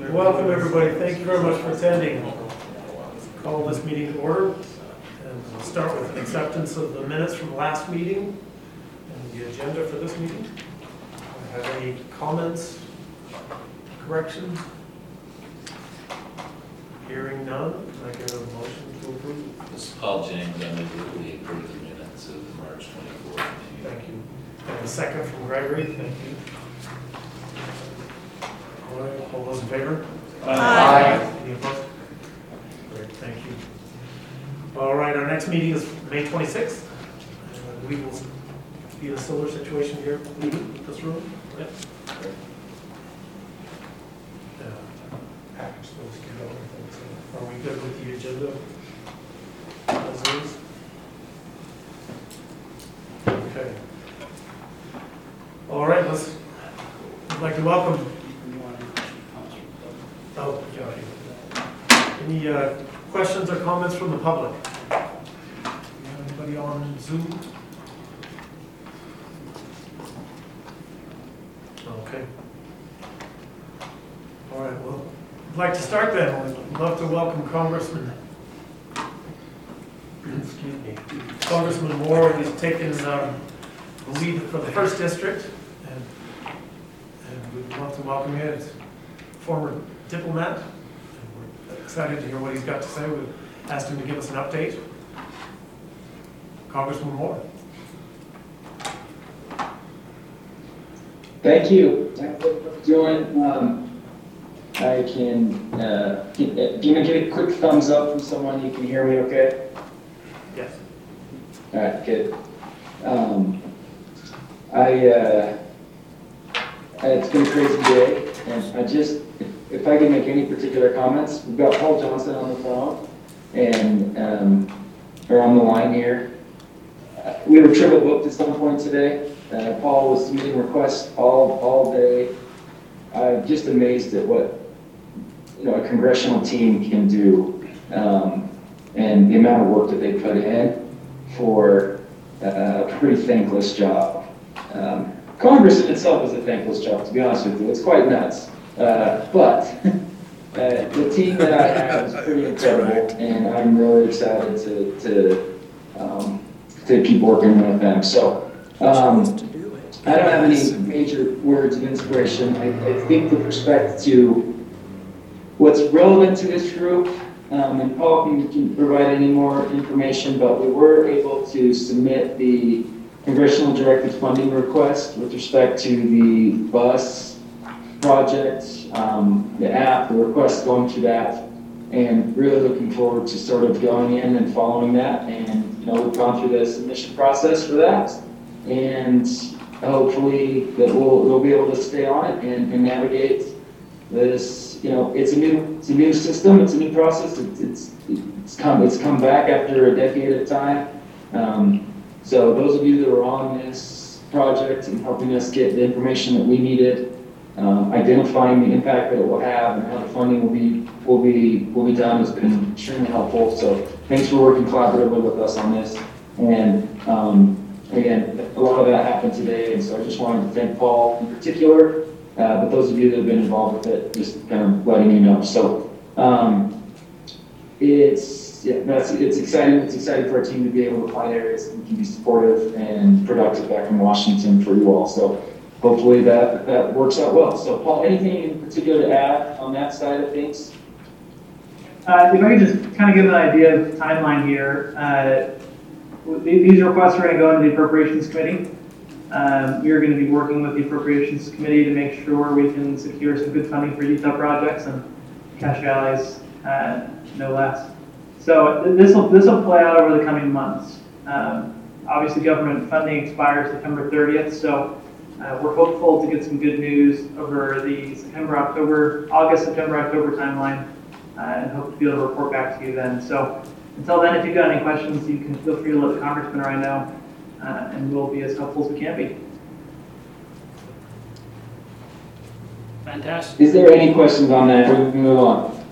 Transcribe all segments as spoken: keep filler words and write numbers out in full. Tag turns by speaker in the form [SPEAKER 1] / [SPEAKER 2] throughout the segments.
[SPEAKER 1] Welcome, everybody. Thank you very much for attending. Call this meeting to order. And we'll start with acceptance of the minutes from last meeting and the agenda for this meeting. Have any comments, corrections? Hearing none, can I get a motion to approve?
[SPEAKER 2] This is Paul James. I move that we approve the minutes of the March twenty-fourth meeting.
[SPEAKER 1] Thank you. And a second from Gregory. Thank you. All right, all those in favor?
[SPEAKER 3] Aye.
[SPEAKER 1] Any opposed? Great, thank you. All right, our next meeting is May twenty-sixth. Uh, We will be in a similar situation here, leaving this room. Yep. Uh, Package those together, I think so. Are we good with the agenda as is? Okay. All right, let's, I'd like to welcome. Oh, yeah. Any uh, questions or comments from the public? Anybody on Zoom? Okay. All right, well, I'd like to start then. I'd love to welcome Congressman, excuse me, Congressman Moore. He's taken um, the lead for the first district, and, and we'd love to welcome him as former diplomat. And we're excited to hear what he's got to say. We've asked him to give us an update. Congressman Moore.
[SPEAKER 3] Thank you. Thank you for joining. Um, I can, uh, can, uh, can you give a quick thumbs up from someone? You can hear me okay?
[SPEAKER 1] Yes.
[SPEAKER 3] All right, good. Um, I, uh, it's been a crazy day, and I just, if, if I can make any particular comments, we've got Paul Johnson on the phone, and, um, or on the line here. Uh, we were triple booked at some point today. Uh, Paul was submitting requests all, all day. I'm just amazed at what, you know, a congressional team can do, um, and the amount of work that they put in for uh, a pretty thankless job. Um, Congress in itself is a thankless job, to be honest with you. It's quite nuts. Uh, but uh, the team that I have is pretty incredible, and I'm really excited to, to, um, to keep working with them. So. Um, I don't have any major words of inspiration. I, I think with respect to what's relevant to this group, um, and Paul can, can provide any more information, but we were able to submit the congressional directed funding request with respect to the bus project, um, the app, the request going through that, and really looking forward to sort of going in and following that. And, you know, we've gone through the submission process for that. And hopefully that we'll, we'll be able to stay on it and, and navigate this. You know, it's a new, it's a new system, it's a new process. It's, it's, it's come, it's come back after a decade of time. Um, so those of you that were on this project and helping us get the information that we needed, um, identifying the impact that it will have and how the funding will be, will be, will be done has been extremely helpful. So thanks for working collaboratively with us on this. And, um, Again, a lot of that happened today, and so I just wanted to thank Paul in particular, uh, but those of you that have been involved with it, just kind of letting you know. So um, it's yeah, that's it's exciting. It's exciting for our team to be able to find areas that we can be supportive and productive back in Washington for you all. So hopefully that that works out well. So Paul, anything in particular to add on that side of things?
[SPEAKER 4] Uh, if I could just kind of give an idea of timeline here. Uh, These requests are going to go into the Appropriations Committee. Um, you're going to be working with the Appropriations Committee to make sure we can secure some good funding for Utah projects and Cache Valleys, uh, no less. So this will this will play out over the coming months. Um, obviously, government funding expires September thirtieth, so uh, we're hopeful to get some good news over the September, October, August, September, October timeline, uh, and hope to be able to report back to you then. So. Until then, if you've got any questions, you can feel free to let the congressman or I know, uh, and we'll be as helpful as we can be.
[SPEAKER 5] Fantastic.
[SPEAKER 3] Is there any questions on that? We can move on.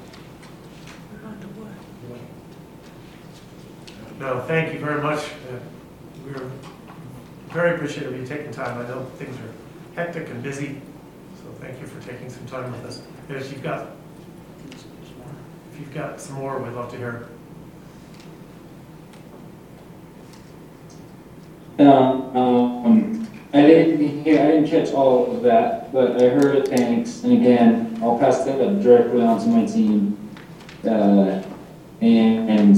[SPEAKER 1] No, thank you very much. Uh, we're very appreciative of you taking time. I know things are hectic and busy, so thank you for taking some time with us. And if you've got, if you've got some more, we'd love to hear.
[SPEAKER 3] Um, um, I didn't hear, I didn't catch all of that, but I heard it, thanks. And again, I'll pass that directly on to my team. Uh, and, and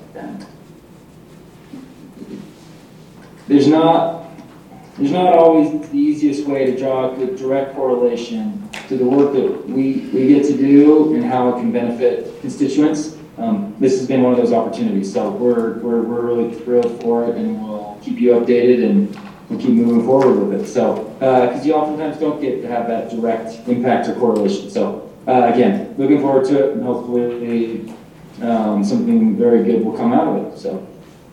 [SPEAKER 3] there's not, there's not always the easiest way to draw a good direct correlation to the work that we, we get to do and how it can benefit constituents. Um, this has been one of those opportunities, so we're, we're, we're really thrilled for it, and we'll keep you updated and we'll keep moving forward with it. So, because uh, you oftentimes don't get to have that direct impact or correlation. So, uh, again, looking forward to it, and hopefully um, something very good will come out of it. So,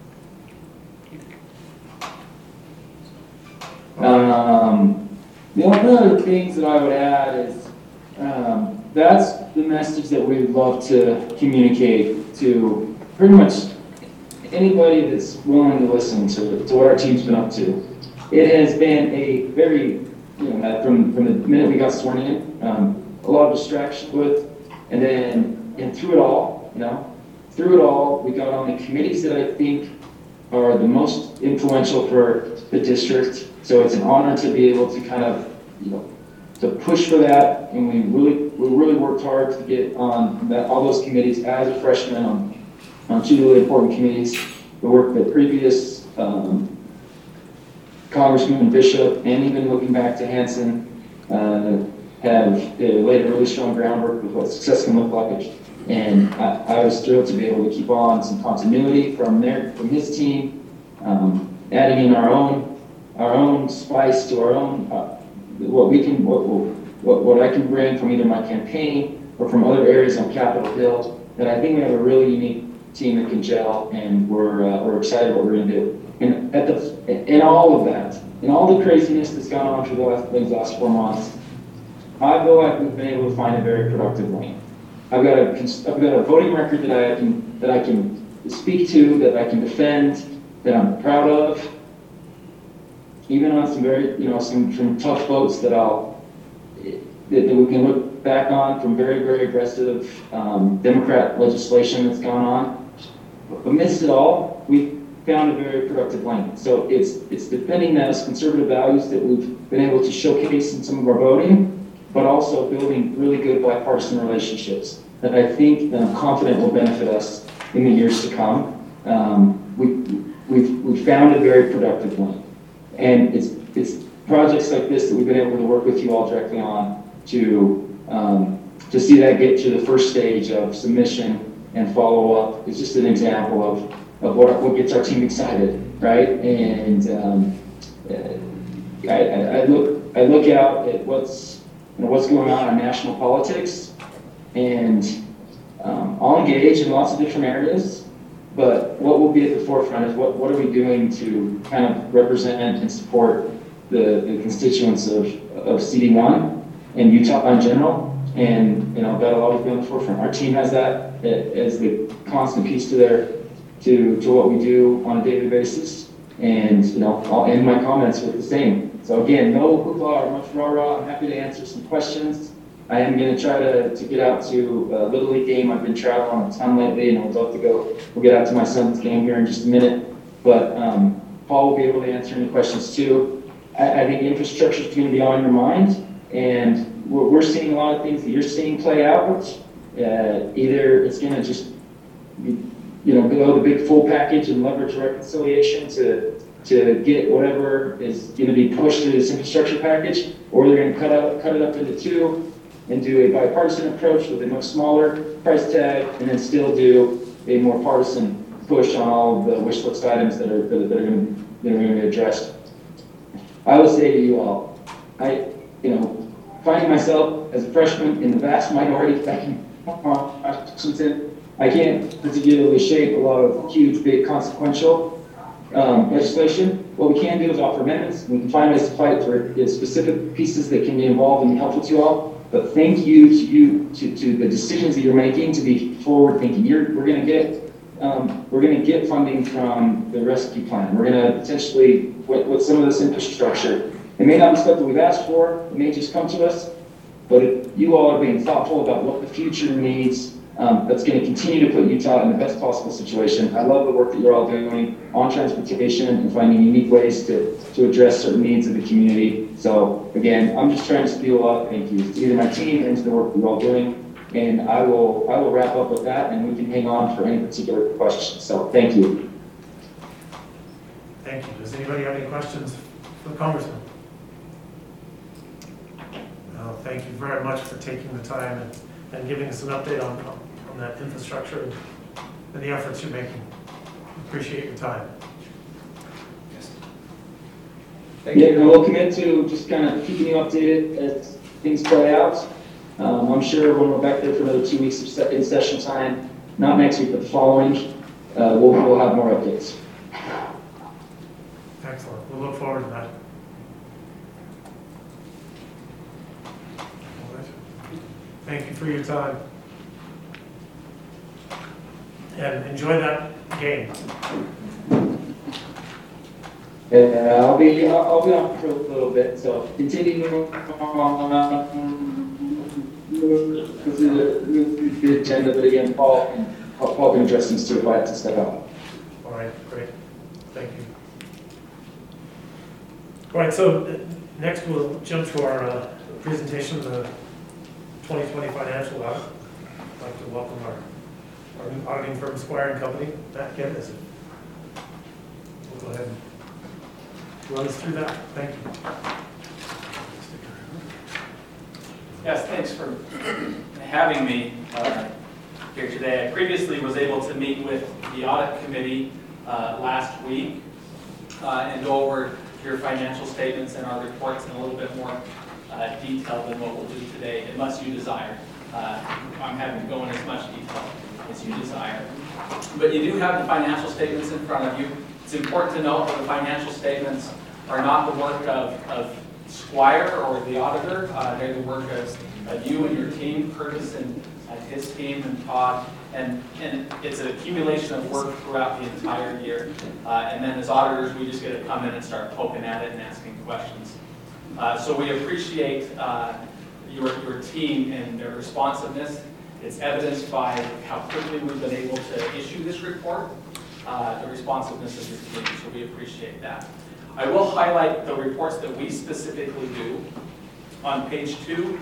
[SPEAKER 3] um, the only other things that I would add is um, that's the message that we'd love to communicate to pretty much anybody that's willing to listen to, to what our team's been up to. It has been a very, you know, from, from the minute we got sworn in, um, a lot of distraction with, and then and through it all, you know, through it all, we got on the committees that I think are the most influential for the district. So it's an honor to be able to kind of, you know, to push for that, and we really, we really worked hard to get on that, all those committees as a freshman on, on two really important committees. We worked with previous um, Congressman Bishop, and even looking back to Hansen, uh, have uh, laid a really strong groundwork with what success can look like. And I, I was thrilled to be able to keep on some continuity from there, from his team, um, adding in our own, our own spice to our own. Uh, what we can, what, what, what I can bring from either my campaign or from other areas on Capitol Hill, that I think we have a really unique team that can gel, and we're, uh, we're excited what we're gonna do. And at the, in all of that, in all the craziness that's gone on for the last, these last four months, I feel like we've been able to find a very productive lane. I've got a, I've got a voting record that I can, that I can speak to, that I can defend, that I'm proud of. Even on some very, you know, some, some tough votes that I'll, that, that we can look back on from very, very aggressive um, Democrat legislation that's gone on. But amidst it all, we found a very productive lane. So it's, it's defending those conservative values that we've been able to showcase in some of our voting, but also building really good bipartisan relationships that I think and I'm confident will benefit us in the years to come. Um, we, we've, we've found a very productive lane. And it's, it's projects like this that we've been able to work with you all directly on to, um, to see that get to the first stage of submission and follow up. It's just an example of, of what, what gets our team excited, right? And um, I, I, I look I look out at what's you know, what's going on in national politics, and um, I'll engage in lots of different areas. But what will be at the forefront is what, what are we doing to kind of represent and support the, the constituents of, of C D one and Utah in general. And, you know, that'll always be on the forefront. Our team has that as the constant piece to their, to, to what we do on a daily basis. And, you know, I'll end my comments with the same. So again, no hoopla or much rah-rah. I'm happy to answer some questions. I am going to try to, to get out to a Little League game. I've been traveling a ton lately, and I would love to go. We'll get out to my son's game here in just a minute. But um, Paul will be able to answer any questions too. I, I think infrastructure is going to be on your mind, and we're, we're seeing a lot of things that you're seeing play out. Uh, either it's going to just, be, you know, go the big full package and leverage reconciliation to to get whatever is going to be pushed through this infrastructure package, or they're going to cut out cut it up into two and do a bipartisan approach with a much smaller price tag, and then still do a more partisan push on all of the wish list items that are, that are, that are going to, that are going to be addressed. I would say to you all, I, you know, finding myself as a freshman in the vast minority back in Washington, I can't particularly shape a lot of huge, big, consequential um, legislation. What we can do is offer amendments. We can find ways to fight for specific pieces that can be involved and helpful to you all. But thank you to you to, to the decisions that you're making to be forward thinking. You're, we're going to get um, we're going to get funding from the rescue plan. We're going to potentially with, with some of this infrastructure. It may not be stuff that we've asked for. It may just come to us. but if you all are being thoughtful about what the future needs, um, that's going to continue to put Utah in the best possible situation. I love the work that you're all doing on transportation and finding unique ways to, to address certain needs of the community. So again, I'm just trying to spew up thank yous to either my team and to the work you're all doing. And I will, I will wrap up with that, and we can hang on for any particular questions. So thank you.
[SPEAKER 1] Thank you. Does anybody have any questions for the Congressman? Uh, thank you very much for taking the time and, and giving us an update on, on that infrastructure and, and the efforts you're making. Appreciate your time.
[SPEAKER 3] Thank you. And we'll commit to just kind of keeping you updated as things play out. Um, I'm sure when we're back there for another two weeks of se- in session time, not next week, but the following, uh, we'll, we'll have more updates.
[SPEAKER 1] Excellent. We'll look forward to that. All right. Thank you for your time. And enjoy that game.
[SPEAKER 3] And uh, I'll be I'll, I'll be on for a little bit. So continue on with the, the agenda, but again, Paul and Paul can address these too if I have to step out.
[SPEAKER 1] All right, great. Thank you. All right, so uh, next we'll jump to our uh, presentation, the twenty twenty financial audit. I'd like to welcome our, our new auditing firm, Squire and Company, Matt Geddes. We'll go ahead and run us through that. Thank you.
[SPEAKER 5] Yes, thanks for having me uh, here today. I previously was able to meet with the audit committee uh, last week uh, and go over your financial statements and our reports in a little bit more uh, detail than what we'll do today, unless you desire. Uh, I'm happy to go in as much detail as you desire. But you do have the financial statements in front of you. It's important to note that the financial statements are not the work of, of Squire or the auditor. Uh, they're the work of, of you and your team, Curtis and uh, his team and Todd. And, and it's an accumulation of work throughout the entire year. Uh, and then as auditors, we just get to come in and start poking at it and asking questions. Uh, so we appreciate uh, your, your team and their responsiveness. It's evidenced by how quickly we've been able to issue this report, uh, the responsiveness of your team, so we appreciate that. I will highlight the reports that we specifically do. On page two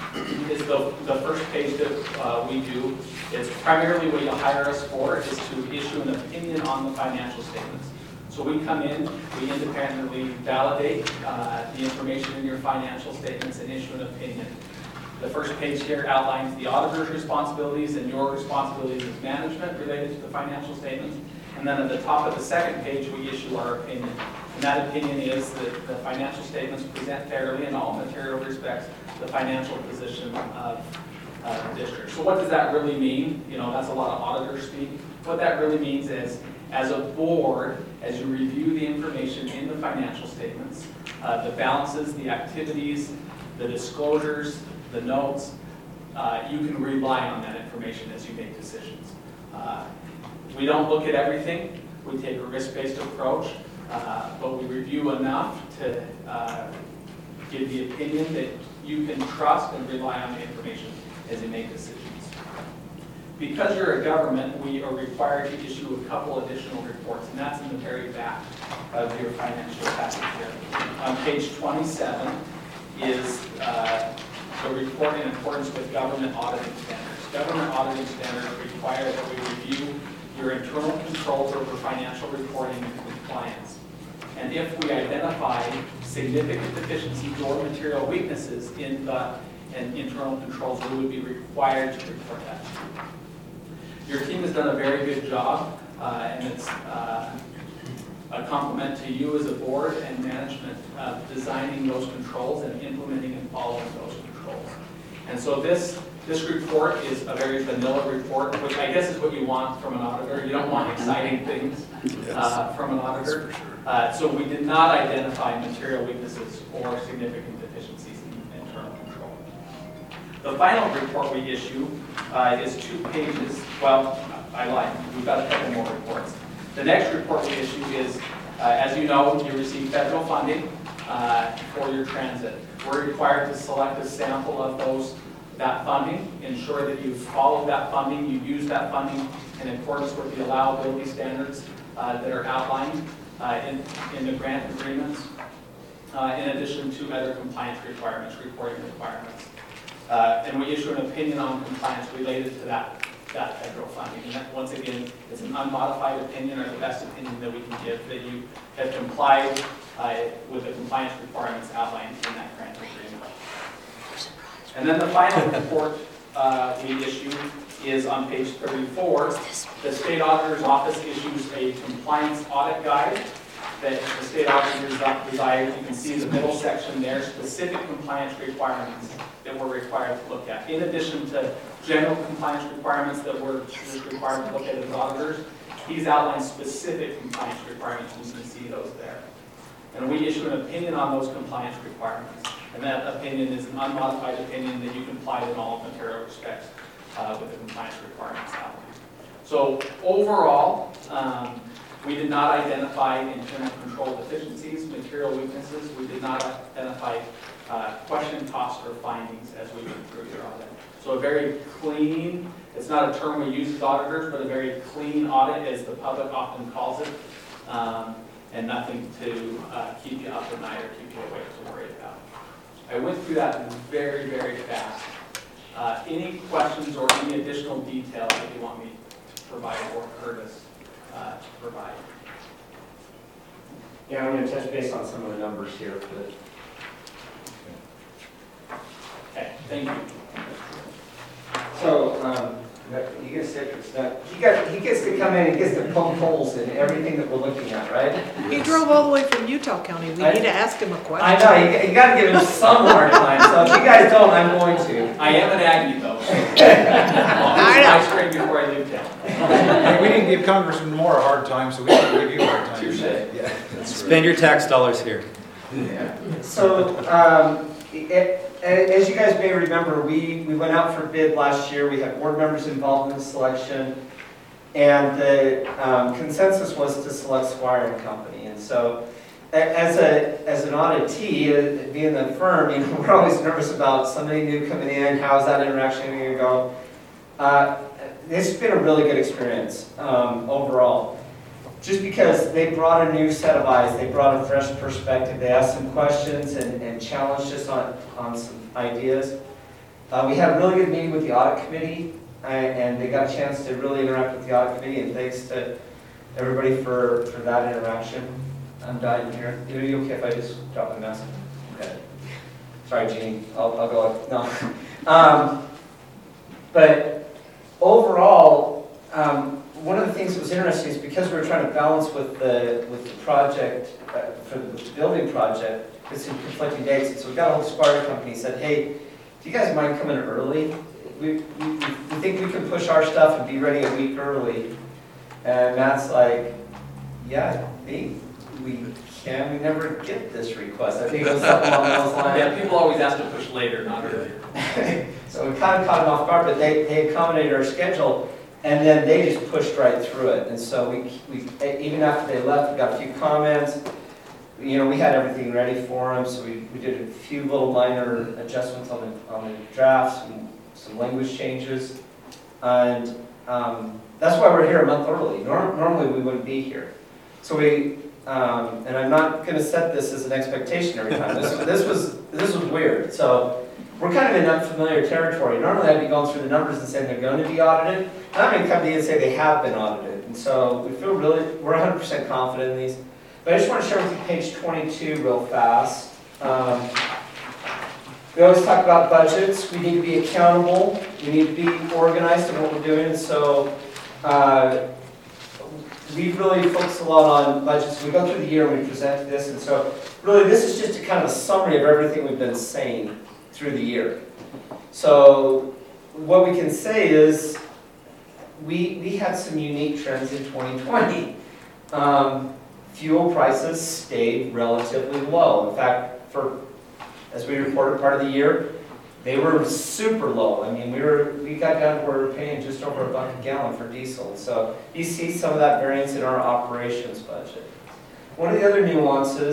[SPEAKER 5] is the, the first page that uh, we do. It's primarily what you hire us for, is to issue an opinion on the financial statements. So we come in, we independently validate uh, the information in your financial statements and issue an opinion. The first page here outlines the auditor's responsibilities and your responsibilities as management related to the financial statements. And then at the top of the second page, we issue our opinion. And that opinion is that the financial statements present fairly in all material respects the financial position of uh, the district. So what does that really mean? You know, that's a lot of auditor speak. What that really means is, as a board, as you review the information in the financial statements, uh, the balances, the activities, the disclosures, the notes, uh, you can rely on that information as you make decisions. Uh, we don't look at everything. We take a risk-based approach, uh, but we review enough to uh, give the opinion that you can trust and rely on the information as you make decisions. Because you're a government, we are required to issue a couple additional reports, and that's in the very back of your financial package here. On page twenty-seven is uh, the report in accordance with government auditing standards. Government auditing standards require that we review your internal controls over financial reporting and compliance. And if we identify significant deficiencies or material weaknesses in the in internal controls, we would be required to report that. Your team has done a very good job, uh, and it's uh, a compliment to you as a board and management of designing those controls and implementing and following those controls. And so this this report is a very vanilla report, which I guess is what you want from an auditor. You don't want exciting things uh, from an auditor. Uh, so we did not identify material weaknesses or significant deficiencies in internal control. The final report we issue uh, is two pages. Well, I lied. We've got a couple more reports. The next report we issue is, uh, as you know, you receive federal funding. uh, for your transit. We're required to select a sample of those, that funding, ensure that you've followed that funding, you use that funding in accordance with the allowability standards uh, that are outlined uh, in, in the grant agreements, uh, in addition to other compliance requirements, reporting requirements. Uh, and we issue an opinion on compliance related to that, that federal funding. And that, once again, it's an unmodified opinion, or the best opinion that we can give, that you have complied uh, with the compliance requirements outlined in that grant agreement. And then the final report uh, we issue is on page thirty-four. The state auditor's office issues a compliance audit guide that the state auditor desired. You can see the middle section there, specific compliance requirements that we're required to look at. In addition to general compliance requirements that we're just required to look at as auditors, he's outlined specific compliance requirements, and you can see those there. And we issue an opinion on those compliance requirements. And that opinion is an unmodified opinion that you complied in all material respects uh, with the compliance requirements outlined. So overall, um, we did not identify internal control deficiencies, material weaknesses. We did not identify uh, question, costs, or findings as we went through your audit. So a very clean, it's not a term we use as auditors, but a very clean audit, as the public often calls it, um, and nothing to uh, keep you up at night or keep you awake to worry about. I went through that very, very fast. Uh, any questions or any additional details that you want me to provide, or Curtis uh, to provide?
[SPEAKER 6] Yeah, I'm going to touch base on some of the numbers here, but
[SPEAKER 5] Okay, thank you.
[SPEAKER 6] so um, you get citrus. Now, he got he gets to come in and gets to poke holes in everything that we're looking at, right?
[SPEAKER 7] He drove all the way from Utah County. We
[SPEAKER 6] I-
[SPEAKER 7] need to ask him a question.
[SPEAKER 6] I know you, you got to give him some hard time. So if you guys don't, I'm going to.
[SPEAKER 5] I am an Aggie though, so
[SPEAKER 7] I know.
[SPEAKER 5] I'll ice cream before I leave town.
[SPEAKER 8] Hey, we didn't give Congressman Moore a hard time, so we can give you a hard time.
[SPEAKER 5] Touche.
[SPEAKER 8] Yeah.
[SPEAKER 9] Spend your tax dollars here.
[SPEAKER 6] Yeah. So, um, it, as you guys may remember, we, we went out for bid last year. We had board members involved in the selection, and the um, consensus was to select Squire and Company. And so, a- as a as an auditee, uh, being the firm, you know, we're always nervous about somebody new coming in. How's that interaction going to go? Uh, it's been a really good experience um, overall. Just because they brought a new set of eyes, they brought a fresh perspective, they asked some questions and, and challenged us on, on some ideas. Uh, we had a really good meeting with the audit committee, and, and they got a chance to really interact with the audit committee, and thanks to everybody for, for that interaction. I'm dying here. Are you okay if I just drop a mask? Okay. Sorry, Jeannie. I'll, I'll go. No. Um, but overall, um, one of the things that was interesting is because we were trying to balance with the with the project, uh, for the, with the building project, it's in conflicting dates. And so we got a whole Squire company said, hey, do you guys mind coming early? We, we, we think we can push our stuff and be ready a week early. And Matt's like, yeah, hey, we can. We never get this request. I think it was something along those lines.
[SPEAKER 5] Yeah, people always ask to push later, not earlier.
[SPEAKER 6] So we kind of caught them off guard, but they, they accommodated our schedule. And then they just pushed right through it. And so we, we, even after they left, we got a few comments. You know, we had everything ready for them, so we, we did a few little minor adjustments on the, on the drafts, and some language changes. And um, that's why we're here a month early. Norm, normally we wouldn't be here. So we, um, and I'm not going to set this as an expectation every time. This, this was, this was weird. So we're kind of in unfamiliar territory. Normally I'd be going through the numbers and saying they're going to be audited. And I'm going to come to you and say they have been audited. And so we feel really, we're one hundred percent confident in these. But I just want to share with you page twenty-two real fast. Um, we always talk about budgets. We need to be accountable. We need to be organized in what we're doing. And so uh, we really focus a lot on budgets. We go through the year and we present this. And so really this is just a kind of a summary of everything we've been saying through the year. So what we can say is we, we had some unique trends in twenty twenty. Um, fuel prices stayed relatively low. In fact, for as we reported part of the year, they were super low. I mean, we were we got down to where we were paying just over a buck a gallon for diesel. So you see some of that variance in our operations budget. One of the other nuances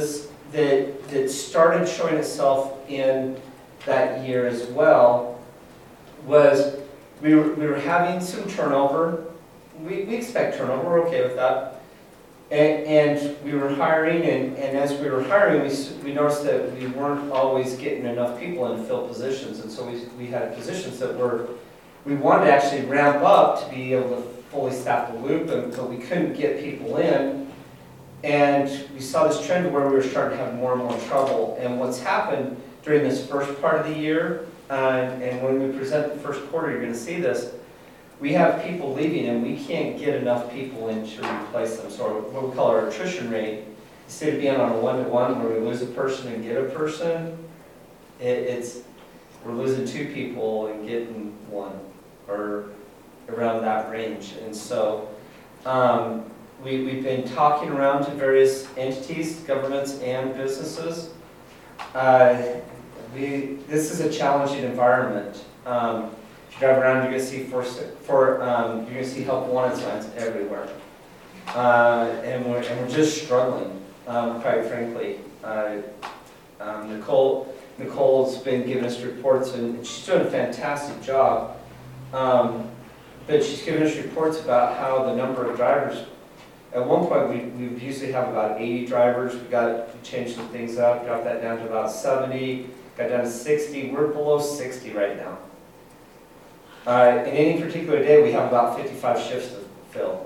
[SPEAKER 6] that, that started showing itself in that year as well was we were, we were having some turnover. We, we expect turnover, we're okay with that. And, and we were hiring, and, and as we were hiring, we, s- we noticed that we weren't always getting enough people in to fill positions. And so we, we had positions that were, we wanted to actually ramp up to be able to fully staff the loop, and, but we couldn't get people in. And we saw this trend where we were starting to have more and more trouble. And what's happened during this first part of the year, uh, and when we present the first quarter, you're going to see this, we have people leaving and we can't get enough people in to replace them. So what we call our attrition rate, instead of being on a one-to-one where we lose a person and get a person, it, it's, we're losing two people and getting one, or around that range. And so um, we, we've been talking around to various entities, governments and businesses. Uh, we, this is a challenging environment. Um, If you drive around, you're going to see for, for um, you're going to see help wanted signs everywhere, uh, and we're and we're just struggling, um, quite frankly. Uh, um, Nicole Nicole's been giving us reports, and she's doing a fantastic job. Um, but she's giving us reports about how the number of drivers. At one point, we we usually have about eighty drivers. We got we changed some things up, dropped that down to about seventy, got down to sixty. We're below sixty right now. Uh, in any particular day, we have about fifty-five shifts to fill.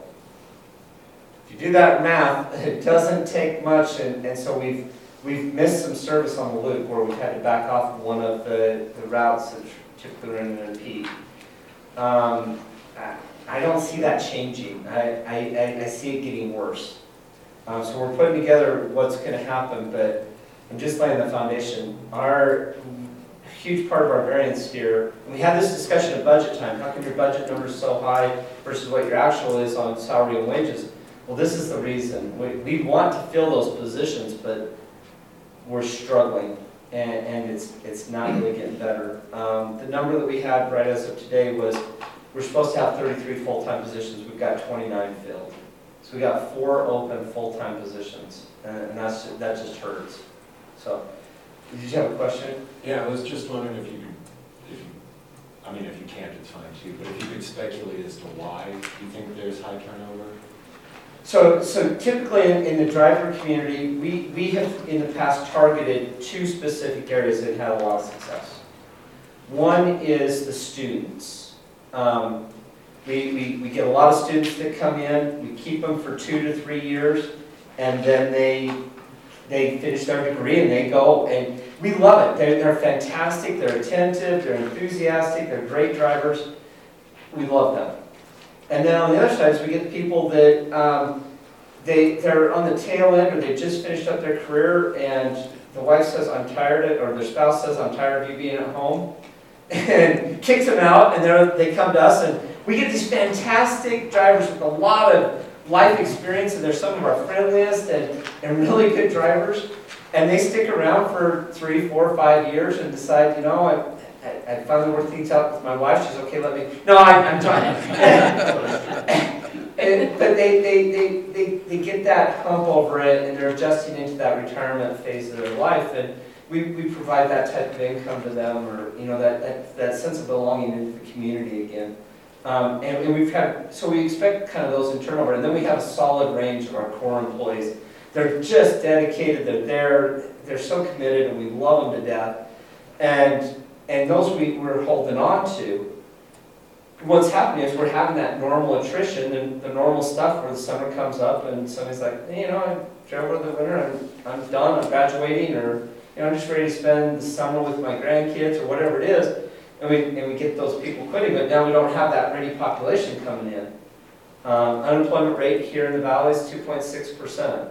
[SPEAKER 6] If you do that math, it doesn't take much, and, and so we've we've missed some service on the loop where we've had to back off one of the, the routes that typically run in a peak. Um, I, I don't see that changing. I, I, I see it getting worse. Um, so we're putting together what's going to happen, but I'm just laying the foundation. Our huge part of our variance here, and we had this discussion at budget time. How come your budget number is so high versus what your actual is on salary and wages? Well, this is the reason. We, we want to fill those positions, but we're struggling, and, and it's it's not really getting better. Um, the number that we had right as of today was we're supposed to have thirty-three full-time positions. We've got twenty-nine filled. So we got four open full-time positions, and, and that's that just hurts. So, did you have a question?
[SPEAKER 10] Yeah, I was just wondering if you could, if you, I mean, if you can't, it's fine too, but if you could speculate as to why you think there's high turnover?
[SPEAKER 6] So, so typically in, in the driver community, we, we have in the past targeted two specific areas that had a lot of success. One is the students. Um, we, we, we get a lot of students that come in, we keep them for two to three years, and then they they finish their degree and they go, and we love it. They're, they're fantastic, they're attentive, they're enthusiastic, they're great drivers. We love them. And then on the other side is we get people that um, they, they're on the tail end, or they just finished up their career, and the wife says, I'm tired of, or their spouse says, I'm tired of you being at home, and kicks them out, and they're, they come to us, and we get these fantastic drivers with a lot of life experience, and they're some of our friendliest and, and really good drivers, and they stick around for three, four, five years and decide, you know, I, I, I finally worked things out with my wife. She's okay, let me. No, I, I'm done. and, but they, they, they, they, they get that hump over it, and they're adjusting into that retirement phase of their life, and we, we provide that type of income to them, or you know, that, that, that sense of belonging into the community again. Um, and, and we've had, so we expect kind of those in turnover, and then we have a solid range of our core employees. They're just dedicated, they're there, they're so committed, and we love them to death. And, and those we, we're holding on to. What's happening is we're having that normal attrition and the normal stuff where the summer comes up and somebody's like, hey, you know, I drove over the winter, I'm, I'm done, I'm graduating, or you know, I'm just ready to spend the summer with my grandkids, or whatever it is. And we, and we get those people quitting, but now we don't have that ready population coming in. Um, unemployment rate here in the valley is two point six percent.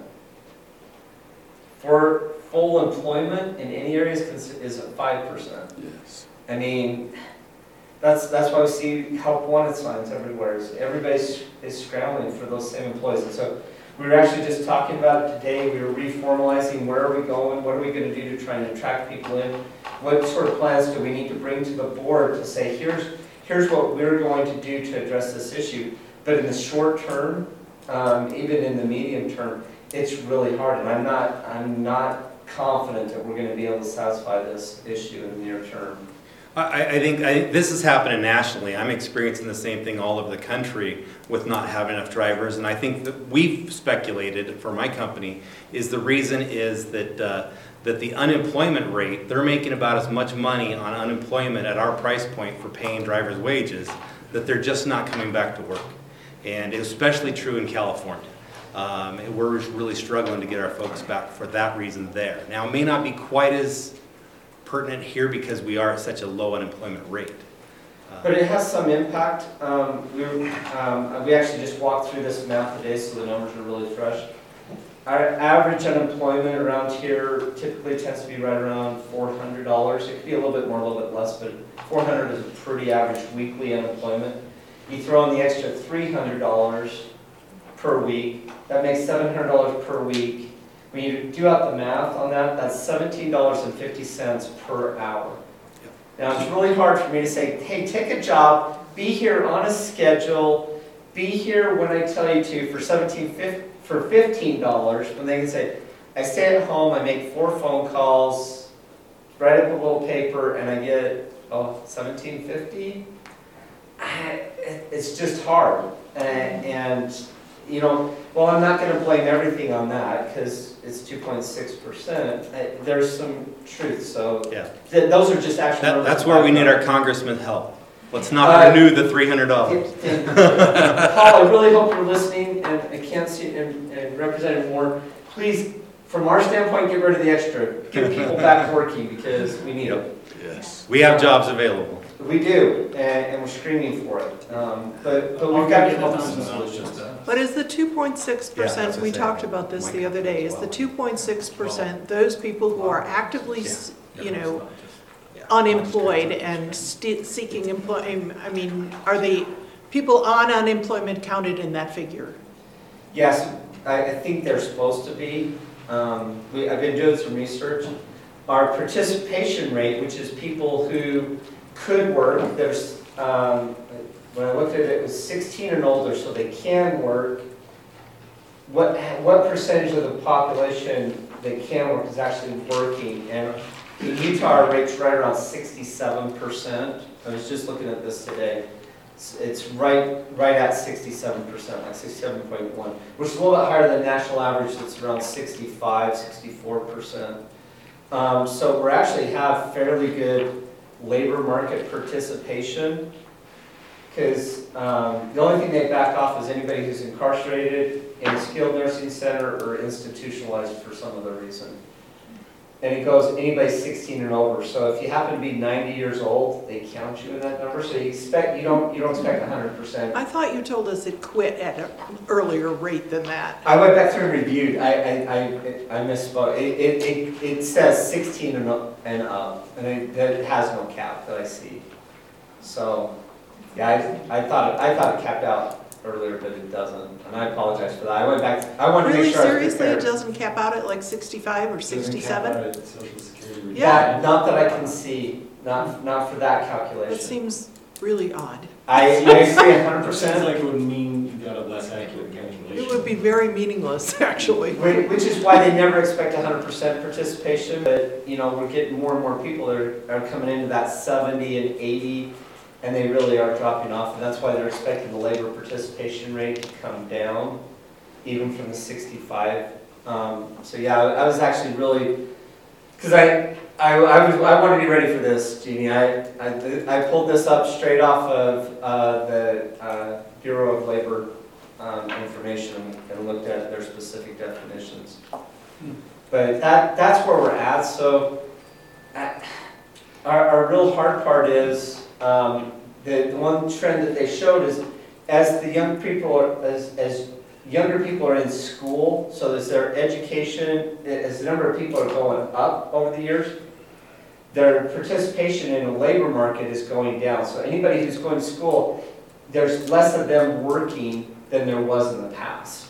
[SPEAKER 6] For full employment in any areas is at five percent.
[SPEAKER 2] Yes.
[SPEAKER 6] I mean, that's that's why we see help wanted signs everywhere. Is everybody's is scrambling for those same employees. And so we were actually just talking about it today. We were reformalizing where are we going, what are we going to do to try and attract people in. What sort of plans do we need to bring to the board to say, here's, here's what we're going to do to address this issue. But in the short term, um, even in the medium term, it's really hard. And I'm not, I'm not confident that we're gonna be able to satisfy this issue in the near term.
[SPEAKER 9] I, I think I, this is happening nationally. I'm experiencing the same thing all over the country with not having enough drivers. And I think that we've speculated for my company is the reason is that uh, that the unemployment rate, they're making about as much money on unemployment at our price point for paying drivers' wages, that they're just not coming back to work. And it's especially true in California. Um, and we're really struggling to get our folks back for that reason there. Now, it may not be quite as pertinent here because we are at such a low unemployment rate. Uh,
[SPEAKER 6] But it has some impact. Um, we, were, um, we actually just walked through this math today, so the numbers are really fresh. Our average unemployment around here typically tends to be right around four hundred dollars. It could be a little bit more, a little bit less, but four hundred dollars is a pretty average weekly unemployment. You throw in the extra three hundred dollars per week, that makes seven hundred dollars per week. When you do out the math on that, that's seventeen dollars and fifty cents per hour. Now, it's really hard for me to say, hey, take a job, be here on a schedule, be here when I tell you to for seventeen fifty. For fifteen dollars, when they can say, I stay at home, I make four phone calls, write up a little paper, and I get, oh, seventeen fifty? It's just hard. And, and, you know, well, I'm not going to blame everything on that, because it's two point six percent. There's some truth, so
[SPEAKER 9] yeah.
[SPEAKER 6] th those are just actual
[SPEAKER 9] that,
[SPEAKER 6] numbers.
[SPEAKER 9] That's where we need our congressman's help. Let's not
[SPEAKER 6] Uh,
[SPEAKER 9] renew the three hundred dollars.
[SPEAKER 6] Paul, I really hope you're listening, and I can't see, and, and Representative Moore, please, from our standpoint, get rid of the extra. Get people back working, because we need them.
[SPEAKER 2] Yes.
[SPEAKER 9] We have jobs available.
[SPEAKER 6] We do, and, and we're screaming for it. Um, but, but we've got to come up with some solutions.
[SPEAKER 7] But is the two point six
[SPEAKER 9] Yeah,
[SPEAKER 7] percent,
[SPEAKER 9] that's what
[SPEAKER 7] we
[SPEAKER 9] I said.
[SPEAKER 7] talked about this the other day, is the two point six percent those people who are actively, s- you know, unemployed and st- seeking employment? I mean, are the people on unemployment counted in that figure?
[SPEAKER 6] Yes, I, I think they're supposed to be. Um, we, I've been doing some research. Our participation rate, which is people who could work, there's, um, when I looked at it, it was sixteen and older, so they can work. What, what percentage of the population that can work is actually working? And in Utah, our rate's right around sixty-seven percent. I was just looking at this today. It's, it's right, right at sixty-seven percent, like sixty-seven point one, which is a little bit higher than the national average that's around sixty-five, sixty-four percent. Um, so we actually have fairly good labor market participation, because um, the only thing they back off is anybody who's incarcerated in a skilled nursing center or institutionalized for some other reason. And it goes anybody sixteen and over. So if you happen to be ninety years old, they count you in that number. So you expect you don't you don't expect one hundred percent.
[SPEAKER 7] I thought you told us it quit at an earlier rate than that.
[SPEAKER 6] I went back through and reviewed. I I I, I misspoke. It, it it it says sixteen and up, and up, and it, it has no cap that I see. So yeah, I I thought it, I thought it capped out earlier, but it doesn't, and I apologize for that. I went back. I wanted to
[SPEAKER 7] Really
[SPEAKER 6] make sure I was
[SPEAKER 7] seriously, it
[SPEAKER 6] prepared.
[SPEAKER 7] doesn't cap out at like sixty-five or sixty-seven?
[SPEAKER 10] Doesn't cap out at Social Security.
[SPEAKER 7] Yeah.
[SPEAKER 6] Yeah, not that I can see. Not not for that
[SPEAKER 7] That
[SPEAKER 6] calculation.
[SPEAKER 7] seems really odd.
[SPEAKER 6] I, I agree a hundred
[SPEAKER 10] Sounds
[SPEAKER 6] percent.
[SPEAKER 10] like it would mean you got a less accurate calculation.
[SPEAKER 7] It would be very meaningless, actually.
[SPEAKER 6] Which which is why they never expect a hundred percent participation, but, you know, we're getting more and more people that are, are coming into that seventy and eighty, and they really are dropping off, and that's why they're expecting the labor participation rate to come down, even from the sixty-five. Um, so yeah, I I was actually really, because I, I, I was, I wanted to be ready for this, Jeannie. I, I, I pulled this up straight off of uh, the uh, Bureau of Labor um, information and looked at their specific definitions. But that, that's where we're at. So uh, our, our real hard part is um, the, the one trend that they showed is as the young people are, as, as younger people are in school, so as their education, as the number of people are going up over the years, their participation in the labor market is going down. So anybody who's going to school, there's less of them working than there was in the past.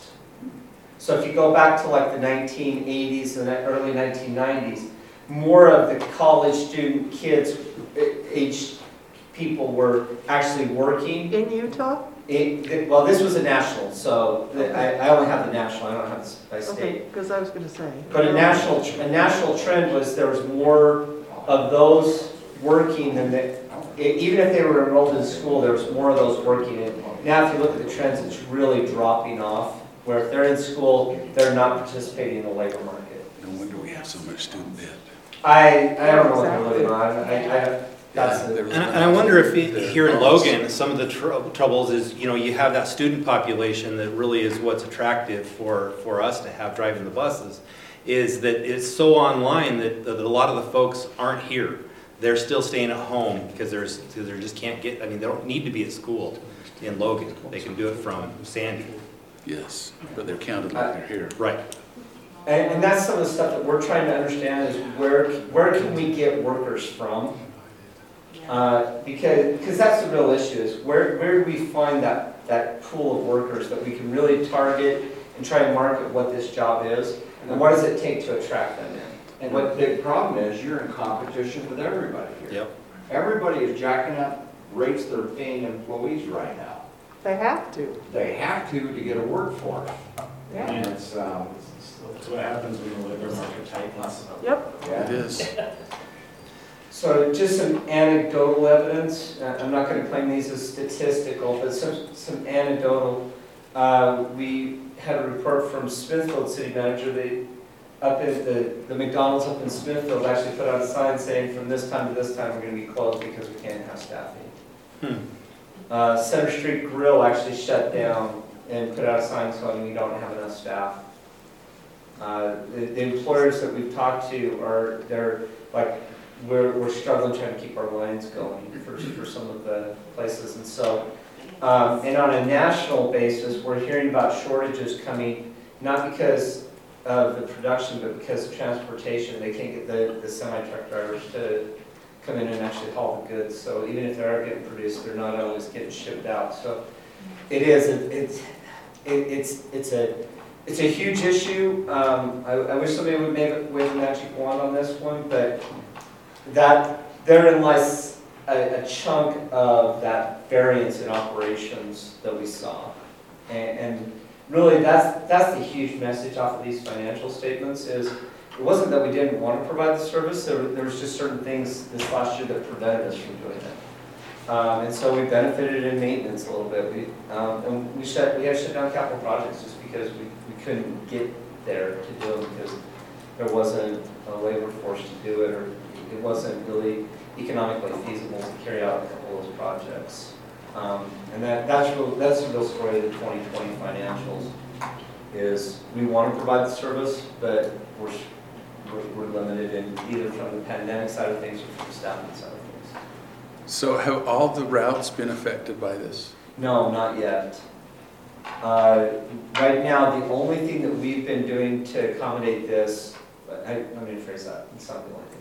[SPEAKER 6] So if you go back to like the nineteen eighties and the early nineteen nineties, more of the college student kids aged people were actually working.
[SPEAKER 7] In Utah?
[SPEAKER 6] It, it- well, this was a national, so the- I, I only have the national, I don't have the by
[SPEAKER 7] Okay,
[SPEAKER 6] state.
[SPEAKER 7] because I was going to say.
[SPEAKER 6] But a national, a national trend was there was more of those working than the, e- even if they were enrolled in school, there was more of those working. And now if you look at the trends, it's really dropping off, where if they're in school, they're not participating in the labor market.
[SPEAKER 11] No wonder we have so much student debt.
[SPEAKER 6] I, I don't know what they're living on, I, I, that's the.
[SPEAKER 9] And I and I wonder if it- here in Logan, some of the tr- troubles is, you know, you have that student population that really is what's attractive for, for us to have driving the buses, is that it's so online that, that a lot of the folks aren't here. They're still staying at home because there's, because they just can't get, I mean, they don't need to be at school in Logan. They can do it from Sandy.
[SPEAKER 11] Yes, but they're counted like they're here.
[SPEAKER 9] Right.
[SPEAKER 6] And, and that's some of the stuff that we're trying to understand is where, where can we get workers from? Uh, because, because that's the real issue is where, where do we find that, that pool of workers that we can really target and try and market what this job is? And what does it take to attract them in?
[SPEAKER 12] And what the big problem is, you're in competition with everybody here.
[SPEAKER 9] Yep.
[SPEAKER 12] Everybody is jacking up rates they're paying employees right now.
[SPEAKER 7] They have to.
[SPEAKER 12] They have to to get a workforce.
[SPEAKER 7] Yeah.
[SPEAKER 12] And it's, um,
[SPEAKER 10] That's what happens when the labor market tightens.
[SPEAKER 7] Yep.
[SPEAKER 12] yeah.
[SPEAKER 11] It is.
[SPEAKER 6] So just some anecdotal evidence. Uh, I'm not going to claim these as statistical, but some, some anecdotal. Uh, we had a report from Smithfield City Manager. They, up at the, the McDonald's up in Smithfield actually put out a sign saying from this time to this time we're going to be closed because we can't have staffing.
[SPEAKER 9] Hmm.
[SPEAKER 6] Uh, Center Street Grill actually shut down and put out a sign saying we don't have enough staff. Uh, the, the employers that we've talked to are, they're like, we're, we're struggling trying to keep our lines going for, for some of the places. And so, um, and on a national basis, we're hearing about shortages coming, not because of the production, but because of transportation. They can't get the, the semi-truck drivers to come in and actually haul the goods. So even if they are getting produced, they're not always getting shipped out. So it is, it's, it, it's, it's a, it's a huge issue. Um, I, I wish somebody would make, wave a magic wand on this one, but that, therein lies a, a chunk of that variance in operations that we saw. And, and really, that's, that's the huge message off of these financial statements is, it wasn't that we didn't want to provide the service, there, there was just certain things this last year that prevented us from doing it. Um, and so we benefited in maintenance a little bit. We, um, and we shut, we had to shut down capital projects just because we, we couldn't get there to do them because there wasn't a labor force to do it, or it wasn't really economically feasible to carry out a couple of those projects. Um, and that, that's, real, that's the real story of the twenty twenty financials, is we want to provide the service, but we're, we're, we're limited in either from the pandemic side of things or from the staffing side of things.
[SPEAKER 11] So have all the routes been affected by this?
[SPEAKER 6] No, not yet. Uh, right now, the only thing that we've been doing to accommodate this, I, let me rephrase that, it's something like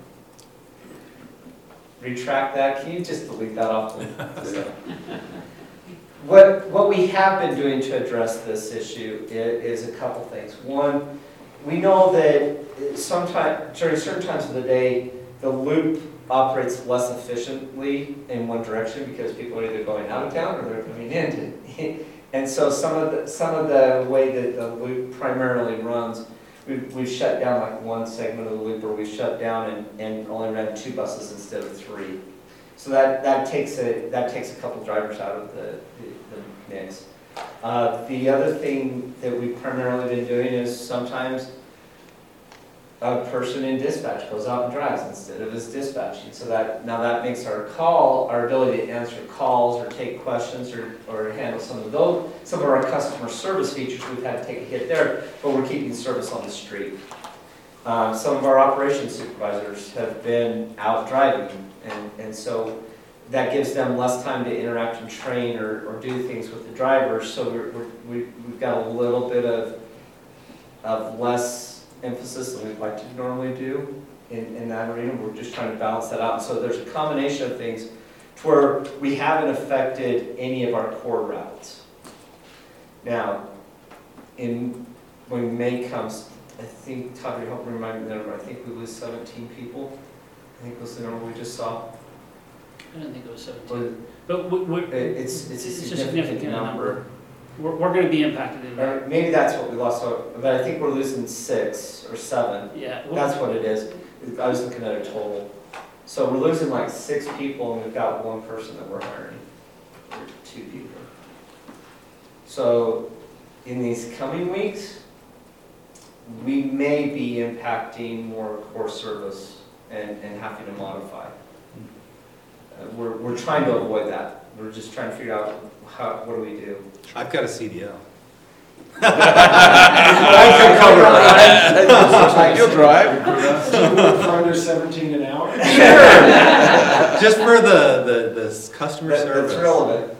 [SPEAKER 6] it. Retract that, can you just delete that off the What, what we have been doing to address this issue is, is a couple things. One, we know that sometime, during certain times of the day, the loop operates less efficiently in one direction because people are either going out of town or they're coming in. And so some of the, some of the way that the loop primarily runs, we've, we've shut down like one segment of the loop, or we've shut down and, and only ran two buses instead of three. So that, that takes a that takes a couple drivers out of the, the, the mix. Uh, the other thing that we've primarily been doing is sometimes a person in dispatch goes out and drives instead of us dispatching. So that now that makes our call, our ability to answer calls or take questions or, or handle some of those, some of our customer service features, we've had to take a hit there, but we're keeping service on the street. Uh, some of our operations supervisors have been out driving, and, and so that gives them less time to interact and train or, or do things with the drivers. So we're, we're, we, we've got a little bit of, of less emphasis than we'd like to normally do in, in that arena. We're just trying to balance that out. So there's a combination of things to where we haven't affected any of our core routes. Now, in when May comes, I think, Todd, you help remind me the number, I think we lose seventeen people. I think was the number we just saw.
[SPEAKER 13] I didn't think it was
[SPEAKER 6] But
[SPEAKER 13] seventeen. But we, we,
[SPEAKER 6] it- It's, it's a
[SPEAKER 13] It's a
[SPEAKER 6] significant
[SPEAKER 13] significant
[SPEAKER 6] number.
[SPEAKER 13] number. we're, we're gonna be impacted in that.
[SPEAKER 6] Or maybe that's what we lost, so- but I think we're losing six or seven.
[SPEAKER 13] Yeah. well,
[SPEAKER 6] That's what it is. I was looking at a total. So we're losing like six people and we've got one person that we're hiring, or two people. So in these coming weeks, we may be impacting more core service and, and having to modify. Uh, We're, we're trying to avoid that. We're just trying to figure out how, what do we do?
[SPEAKER 9] I've got a C D L.
[SPEAKER 10] I
[SPEAKER 9] can cover
[SPEAKER 10] that.
[SPEAKER 11] You'll drive.
[SPEAKER 10] Do you work for under seventeen an hour?
[SPEAKER 9] Just for the, the, the customer
[SPEAKER 6] That-
[SPEAKER 9] service.
[SPEAKER 6] That's relevant.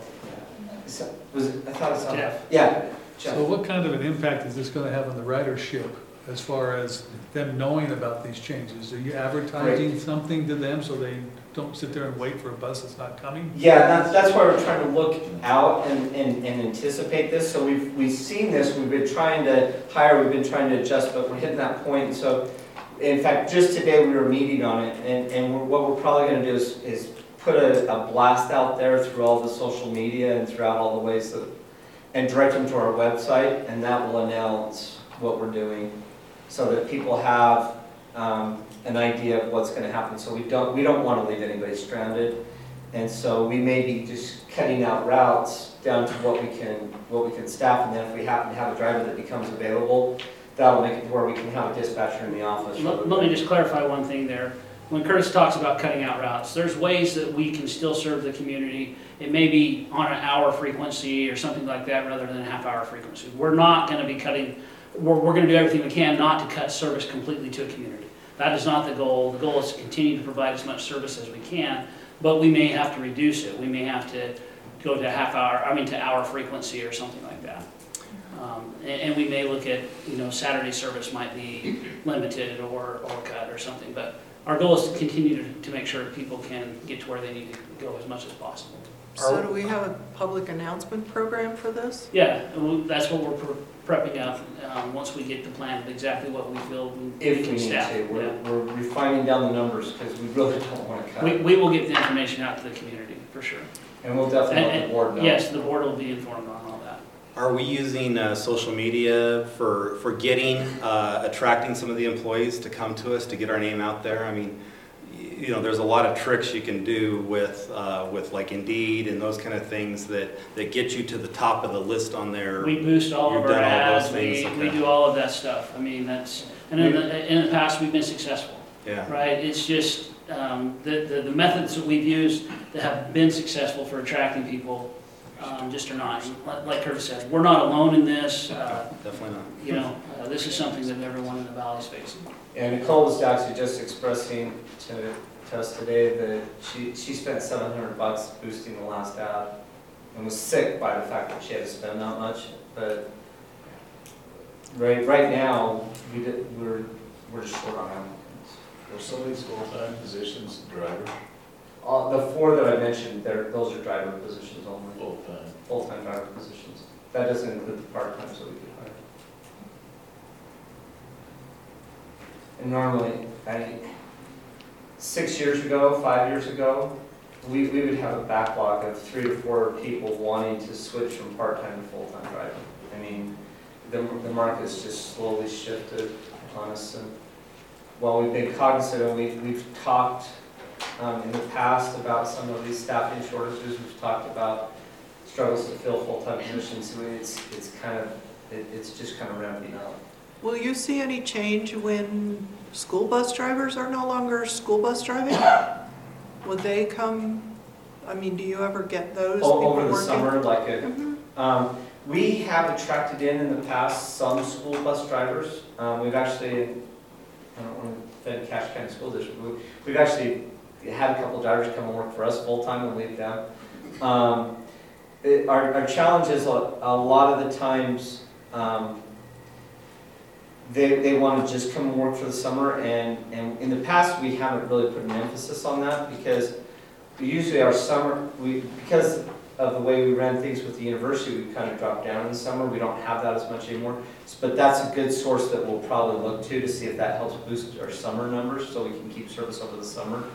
[SPEAKER 6] So- Was, it- I thought it sounded,
[SPEAKER 13] Jeff.
[SPEAKER 6] yeah, Jeff.
[SPEAKER 14] So what kind of an impact is this going to have on the ridership as far as them knowing about these changes? Are you advertising something to them so they don't sit there and wait for a bus that's not coming?
[SPEAKER 6] Yeah, that's, that's why we're trying to look out and, and, and anticipate this. So we've, we've seen this, we've been trying to hire, we've been trying to adjust, but we're hitting that point. So in fact, just today we were meeting on it, and, and we're, what we're probably gonna do is, is put a, a blast out there through all the social media and throughout all the ways that, and direct them to our website, and that will announce what we're doing so that people have um, an idea of what's going to happen. So we don't we don't want to leave anybody stranded, and so we may be just cutting out routes down to what we can what we can staff, and then if we happen to have a driver that becomes available, that'll make it to where we can have a dispatcher in the office.
[SPEAKER 13] Let, let me just clarify one thing there. When Curtis talks about cutting out routes, there's ways that we can still serve the community. It may be on an hour frequency or something like that rather than a half hour frequency. We're not going to be cutting, we're, we're going to do everything we can not to cut service completely to a community. That is not the goal. The goal is to continue to provide as much service as we can, but we may have to reduce it. We may have to go to half hour, I mean to hour frequency or something like that. Um, and, and we may look at, you know, Saturday service might be limited or, or cut or something, but our goal is to continue to, to make sure people can get to where they need to go as much as possible.
[SPEAKER 7] So do we have a public announcement program for this?
[SPEAKER 13] Yeah, and we- that's what we're pre- prepping up, um, once we get the plan of exactly what we feel we we
[SPEAKER 6] If we
[SPEAKER 13] can
[SPEAKER 6] need
[SPEAKER 13] staff.
[SPEAKER 6] to, we're,
[SPEAKER 13] Yeah.
[SPEAKER 6] we're refining down the numbers because we really don't want to cut.
[SPEAKER 13] We, we will get the information out to the community, for sure.
[SPEAKER 6] And we'll definitely let
[SPEAKER 13] And-
[SPEAKER 6] the board know.
[SPEAKER 13] Yes, the board will be informed on all that.
[SPEAKER 9] Are we using uh, social media for, for getting, uh, attracting some of the employees to come to us, to get our name out there? I mean, y- you know, there's a lot of tricks you can do with, uh, with like Indeed and those kind of things that, that get you to the top of the list on their.
[SPEAKER 13] We boost all of
[SPEAKER 9] You've
[SPEAKER 13] our
[SPEAKER 9] done all those
[SPEAKER 13] ads,
[SPEAKER 9] things,
[SPEAKER 13] we, we
[SPEAKER 9] okay.
[SPEAKER 13] do all of that stuff. I mean, that's, and in the, in the past, we've been successful,
[SPEAKER 9] Yeah.
[SPEAKER 13] right? It's just, um, the, the, the methods that we've used that have been successful for attracting people, um, just are not. Like- Like Curtis says, we're not alone in this, uh,
[SPEAKER 9] Definitely not.
[SPEAKER 13] you know, uh, this is something that everyone in the valley is facing.
[SPEAKER 6] And Nicole was actually just expressing to, to us today that she, she spent seven hundred bucks boosting the last ad and was sick by the fact that she had to spend that much. But right, right now, we did, we're, we're just short on applicants.
[SPEAKER 2] Are some of these full-time positions driver,
[SPEAKER 6] Uh, the four that I mentioned, they're, those are driver positions only,
[SPEAKER 2] full-time?
[SPEAKER 6] full-time driver positions. That doesn't include the part-time, so we could hire. And normally, I, six years ago, five years ago, we, we would have a backlog of three to four people wanting to switch from part-time to full-time driver. I mean, the, the market's just slowly shifted on us, and while we've been cognizant, and we, we've talked um, in the past about some of these staffing shortages, we've talked about struggles to fill full-time positions, so it's, it's kind of, it, it's just kind of ramping up.
[SPEAKER 7] Will you see any change when school bus drivers are no longer school bus driving? Would they come, I mean, do you ever get those people
[SPEAKER 6] O- Over the
[SPEAKER 7] working?
[SPEAKER 6] summer, like a,
[SPEAKER 7] Mhm.
[SPEAKER 6] um, we have attracted in in the past some school bus drivers. Um, we've actually, I don't want to offend Cache County School District, but we- we've actually had a couple of drivers come and work for us full-time and leave them. Um, it, our, our challenge is a, a lot of the times, um, they, they want to just come and work for the summer, and, and in the past, we haven't really put an emphasis on that because usually our summer, we, because of the way we ran things with the university, we kind of dropped down in the summer. We don't have that as much anymore. But that's a good source that we'll probably look to to see if that helps boost our summer numbers so we can keep service over the summer.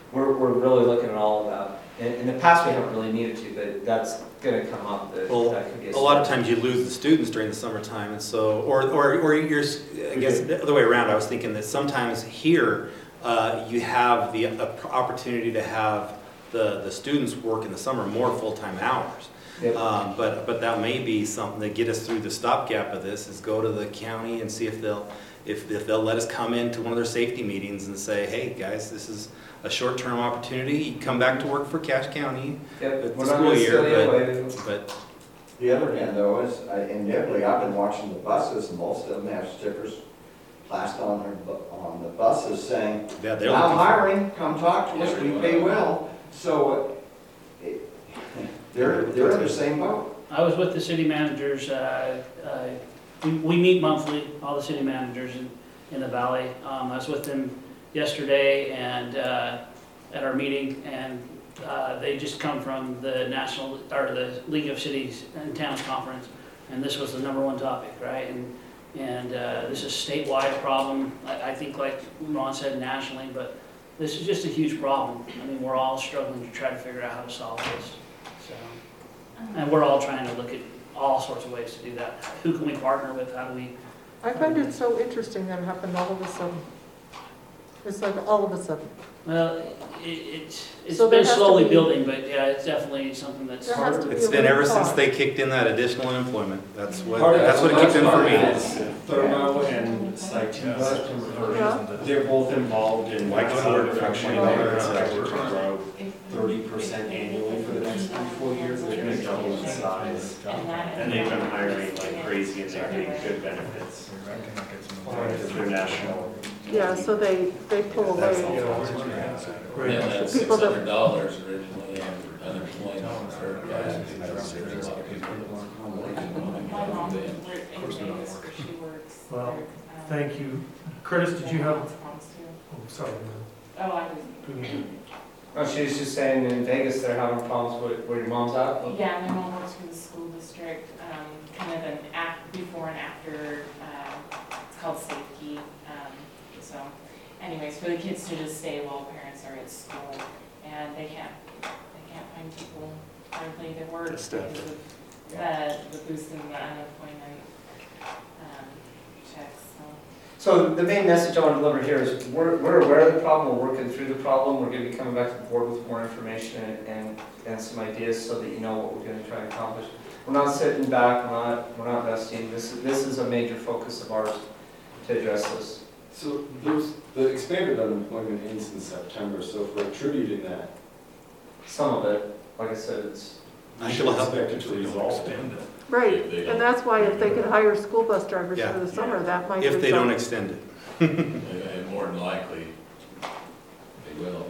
[SPEAKER 6] we're, we're really looking at all of that. In, in the past, we haven't really needed to, but that's gonna come up, that,
[SPEAKER 9] Well,
[SPEAKER 6] that could be a.
[SPEAKER 9] a lot of times you lose the students during the summertime, and so, or, or, or you're, I guess, the other way around, I was thinking that sometimes here, uh, you have the uh, opportunity to have the, the students work in the summer more full-time hours.
[SPEAKER 6] Yep.
[SPEAKER 9] Um, but, but that may be something that get us through the stopgap of this, is go to the county and see if they'll, if, if they'll let us come into one of their safety meetings and say, hey, guys, this is a short-term opportunity, you can come back to work for Cache County
[SPEAKER 6] Yep,
[SPEAKER 9] at the
[SPEAKER 6] we're not
[SPEAKER 9] school
[SPEAKER 6] gonna
[SPEAKER 9] year,
[SPEAKER 6] steal you
[SPEAKER 9] but,
[SPEAKER 6] away.
[SPEAKER 9] but
[SPEAKER 12] The other hand though is, uh, inevitably, I've been watching the buses, and most of them have stickers plastered on their, bu- on the buses saying,
[SPEAKER 9] yeah, they're
[SPEAKER 12] now
[SPEAKER 9] looking for-
[SPEAKER 12] hiring, come talk to us, we pay well. So, uh, it- they're, they're in the same boat.
[SPEAKER 13] I was with the city managers, uh, uh, we, we meet monthly, all the city managers in, in the valley. Um, I was with them yesterday and, uh, at our meeting, and, uh, they just come from the national, or the League of Cities and Towns Conference, and this was the number one topic, right? And, and, uh, this is a statewide problem, I, I think like Ron said, nationally, but this is just a huge problem. I mean, we're all struggling to try to figure out how to solve this, so. And we're all trying to look at all sorts of ways to do that. Who can we partner with? How do we?
[SPEAKER 7] I find it so interesting that it happened all of a sudden. It's like all of a sudden.
[SPEAKER 13] Well, it, it's, it's
[SPEAKER 7] So there
[SPEAKER 13] been
[SPEAKER 7] has to
[SPEAKER 13] slowly
[SPEAKER 7] be-
[SPEAKER 13] building, but yeah, it's definitely something that's.
[SPEAKER 7] There has to be
[SPEAKER 9] it's
[SPEAKER 7] a
[SPEAKER 9] been ever
[SPEAKER 7] little
[SPEAKER 9] since
[SPEAKER 7] thought.
[SPEAKER 9] they kicked in that additional unemployment, that's what,
[SPEAKER 10] Part of-
[SPEAKER 9] that's what it keeps in for
[SPEAKER 10] part of
[SPEAKER 9] me.
[SPEAKER 10] it is Thermo and Cytiva,
[SPEAKER 7] Yeah.
[SPEAKER 10] they're both involved in
[SPEAKER 11] Like
[SPEAKER 10] like
[SPEAKER 11] solar
[SPEAKER 10] production,
[SPEAKER 11] production.
[SPEAKER 10] they're expected to grow thirty percent annually for the next three, four years, they're gonna double in size. And they've been hiring like crazy, and they're getting good benefits. Because they're national.
[SPEAKER 7] Yeah, so they, they pull
[SPEAKER 9] That's
[SPEAKER 7] away.
[SPEAKER 1] Great.
[SPEAKER 2] And that's six
[SPEAKER 7] People that-
[SPEAKER 2] hundred dollars originally on unemployment for guys.
[SPEAKER 15] My mom worked in Vegas where she works.
[SPEAKER 1] Well,
[SPEAKER 15] there, um,
[SPEAKER 1] Thank you. Curtis, did you have,
[SPEAKER 15] problems too.
[SPEAKER 1] oh, sorry.
[SPEAKER 15] Oh, I was,
[SPEAKER 6] Oh, she was just saying in Vegas, they're having problems with, where your mom's at?
[SPEAKER 15] yeah, my mom works for the school district, um, kind of an act, before and after, uh, it's called safety. Um, so anyways, for the kids to just stay while parents are at school, and they can't, they can't find people, frankly, to work because of the, the boost in the unemployment, um, checks, so.
[SPEAKER 6] So the main message I want to deliver here is we're, we're aware of the problem, we're working through the problem, we're going to be coming back to the board with more information and, and, and some ideas so that you know what we're going to try and accomplish. We're not sitting back, we're not, we're not resting, this is, this is a major focus of ours to address this.
[SPEAKER 10] So there's, the expanded unemployment ends in September, so if we're attributing that,
[SPEAKER 6] Some of it, like I said, it's,
[SPEAKER 10] we
[SPEAKER 9] I
[SPEAKER 10] should
[SPEAKER 9] feel help.
[SPEAKER 10] expect it to resolve.
[SPEAKER 7] Right,
[SPEAKER 2] They don't-
[SPEAKER 7] and that's why if they could hire school bus drivers
[SPEAKER 9] Yeah.
[SPEAKER 7] for the summer, that might.
[SPEAKER 9] If they don't
[SPEAKER 7] result-
[SPEAKER 9] extend it.
[SPEAKER 2] And and more than likely, they will.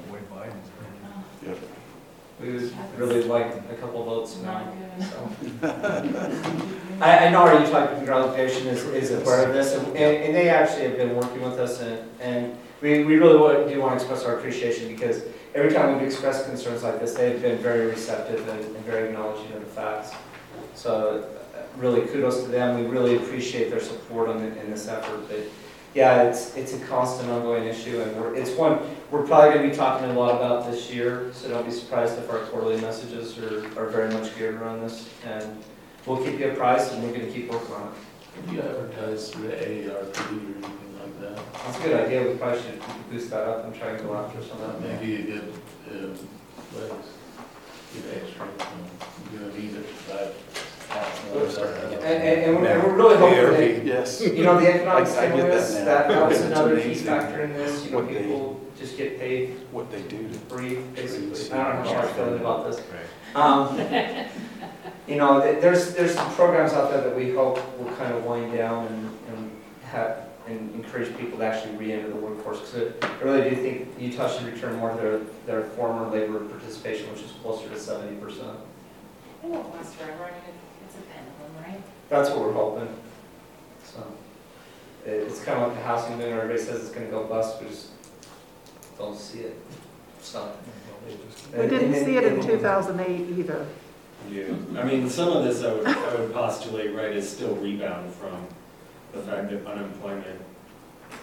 [SPEAKER 6] we would really like a couple votes now.
[SPEAKER 15] Not good.
[SPEAKER 6] So. I, I know our Utah Hydraulic Foundation is, is aware of this, and, and they actually have been working with us, and, and we, we really wa- do want to express our appreciation, because every time we've expressed concerns like this, they've been very receptive and, and very acknowledging of the facts. So uh, really kudos to them, we really appreciate their support on, the- in this effort, but yeah, it's, it's a constant ongoing issue, and we're, it's one we're probably going to be talking a lot about this year, so don't be surprised if our quarterly messages are, are very much geared around this, and we'll keep you apprised, and we're going to keep working on it.
[SPEAKER 2] Have you advertised through the A A R P or anything like that?
[SPEAKER 6] That's a good idea, we probably should boost that up and try and go after some of that.
[SPEAKER 2] Maybe a good, uh, place, get extra, you know, need it, but.
[SPEAKER 6] And, and, and we're, and we're really hoping that,
[SPEAKER 11] Yes.
[SPEAKER 6] you know, the economic
[SPEAKER 11] I- I get that
[SPEAKER 6] stimulus,
[SPEAKER 11] now.
[SPEAKER 6] that, that was
[SPEAKER 11] It's
[SPEAKER 6] another key
[SPEAKER 11] amazing
[SPEAKER 6] factor in this, you know,
[SPEAKER 11] what they-
[SPEAKER 6] people just get paid
[SPEAKER 11] What they do to.
[SPEAKER 6] free, basically.
[SPEAKER 11] Freeze.
[SPEAKER 6] I don't know how I'm feeling about this. Um, you know, th- there's, there's some programs out there that we hope will kind of wind down and, and have, and encourage people to actually re-enter the workforce. Because I really do think Utah should return more to their, their former labor participation, which is closer to seventy percent.
[SPEAKER 15] It won't last forever, I mean, it- it's a pendulum, right?
[SPEAKER 6] That's what we're hoping. So, it, it's kind of like the housing boom, everybody says it's gonna go bust, we just don't see it. So.
[SPEAKER 7] We didn't see it in two thousand eight either.
[SPEAKER 10] Yeah, I mean, some of this I would, I would postulate, right, is still rebound from the fact that unemployment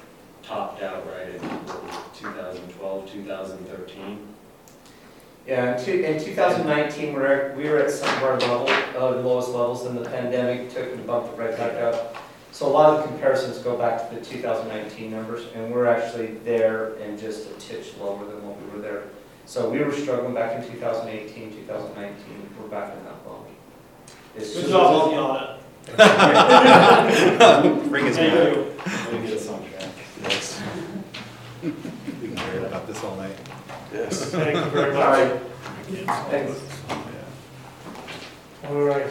[SPEAKER 10] topped out right in two thousand twelve, two thousand thirteen.
[SPEAKER 6] Yeah, in two, in two thousand nineteen, we're, we were at some of our level, uh, the lowest levels, and the pandemic took and bumped it right back up. So a lot of the comparisons go back to the two thousand nineteen numbers, and we're actually there and just a titch lower than what we were there. So we were struggling back in two thousand eighteen, two thousand nineteen, we're back in that level. It's
[SPEAKER 1] Good
[SPEAKER 6] just-
[SPEAKER 1] job on the audit.
[SPEAKER 9] Bring us
[SPEAKER 1] Thank
[SPEAKER 9] back.
[SPEAKER 1] you.
[SPEAKER 10] Let me get us on track.
[SPEAKER 9] Yes. We can hear about this all night.
[SPEAKER 11] Yes.
[SPEAKER 1] Thank you very
[SPEAKER 6] All
[SPEAKER 1] much.
[SPEAKER 6] right. Thanks.
[SPEAKER 1] All right.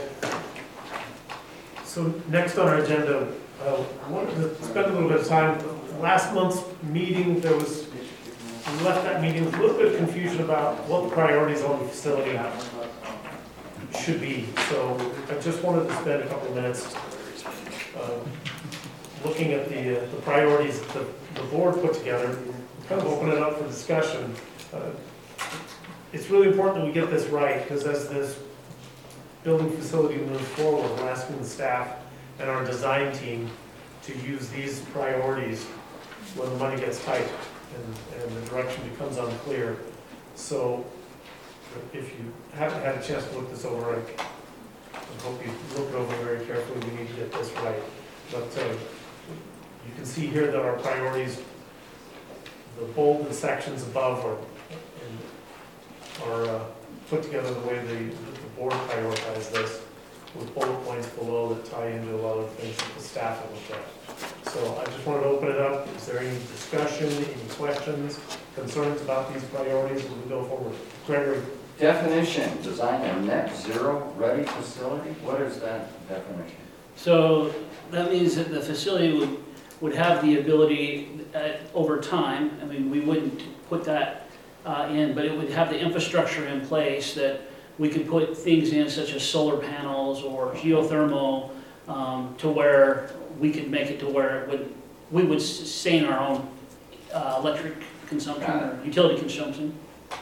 [SPEAKER 1] So next on our agenda, uh, I wanted to spend a little bit of time. Last month's meeting, there was, we left that meeting with a little bit of confusion about what the priorities on the facility should be. So I just wanted to spend a couple of minutes uh, looking at the, uh, the priorities that the, the board put together, kind of open it up for discussion. Uh, It's really important that we get this right, because as this building facility moves forward, we're asking the staff and our design team to use these priorities when the money gets tight and, and the direction becomes unclear. So if you haven't had a chance to look this over, I I hope you look it over very carefully. We need to get this right. But uh, you can see here that our priorities, the bolded sections above are, are uh, put together the way the, the board prioritized this, with bullet points below that tie into a lot of things that the staff have looked at. So I just wanted to open it up. Is there any discussion, any questions, concerns about these priorities as we go forward? Gregory?
[SPEAKER 12] Definition, design a net zero ready facility, what is that definition?
[SPEAKER 13] So that means that the facility would, would have the ability, uh, over time, I mean, we wouldn't put that uh, in, but it would have the infrastructure in place that we could put things in such as solar panels or geothermal, um, to where we could make it to where it would, we would sustain our own uh, electric consumption or utility consumption.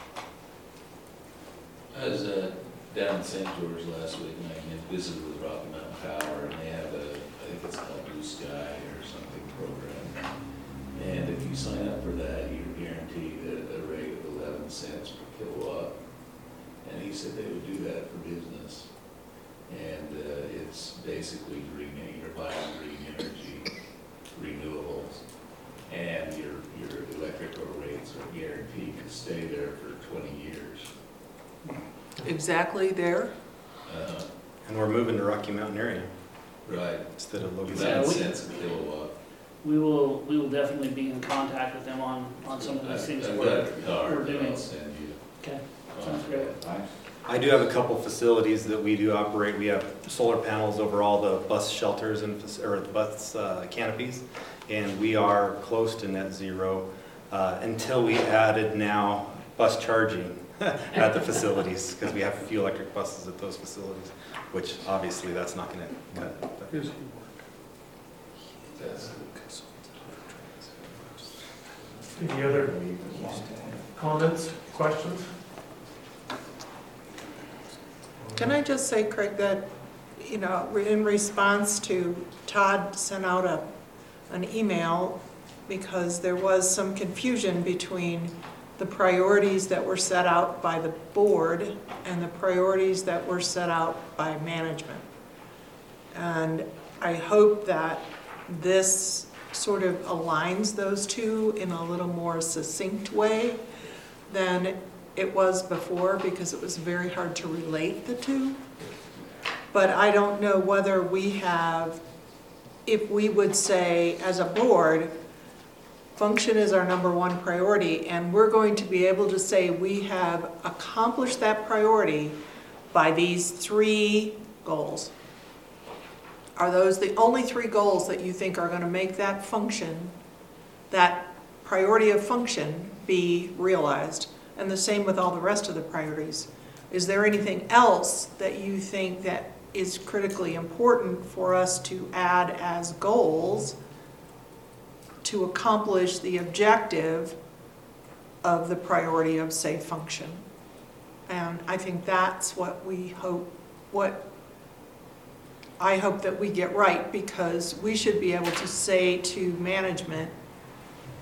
[SPEAKER 16] I was uh, down in Saint George last week, and I visited with Rocky Mountain Power, and they have a, I think it's called Blue Sky or something program. And if you sign up for that, you're guaranteed a, a rate of eleven cents per kilowatt. And he said they would do that for business. And uh, it's basically green, you're buying green energy, renewables, and your, your electrical rates are guaranteed to stay there for twenty years.
[SPEAKER 7] Exactly there.
[SPEAKER 16] Uh,
[SPEAKER 9] And we're moving to Rocky Mountain area
[SPEAKER 16] Right.
[SPEAKER 9] instead of Logan
[SPEAKER 16] Eleven
[SPEAKER 9] City.
[SPEAKER 16] cents a kilowatt.
[SPEAKER 13] We will, we will definitely be in contact with them on, on some of these things that
[SPEAKER 16] I've
[SPEAKER 13] we're,
[SPEAKER 16] got a card
[SPEAKER 13] we're
[SPEAKER 16] that
[SPEAKER 13] doing.
[SPEAKER 16] I'll send you.
[SPEAKER 13] Okay, sounds great.
[SPEAKER 9] I do have a couple facilities that we do operate. We have solar panels over all the bus shelters and, fac- or the bus uh, canopies, and we are close to net zero uh, until we added now bus charging at the facilities, because we have a few electric buses at those facilities, which obviously that's not going to cut. but-
[SPEAKER 14] Here's-
[SPEAKER 16] That's
[SPEAKER 1] Any other comments, questions?
[SPEAKER 7] Can I just say, Craig, that, you know, in response to Todd sent out a, an email because there was some confusion between the priorities that were set out by the board and the priorities that were set out by management. And I hope that this sort of aligns those two in a little more succinct way than it was before, because it was very hard to relate the two. But I don't know whether we have, if we would say as a board, function is our number one priority, and we're going to be able to say we have accomplished that priority by these three goals. Are those the only three goals that you think are going to make that function, that priority of function, be realized? And the same with all the rest of the priorities. Is there anything else that you think that is critically important for us to add as goals to accomplish the objective of the priority of safe function? And I think that's what we hope, what I hope that we get right, because we should be able to say to management,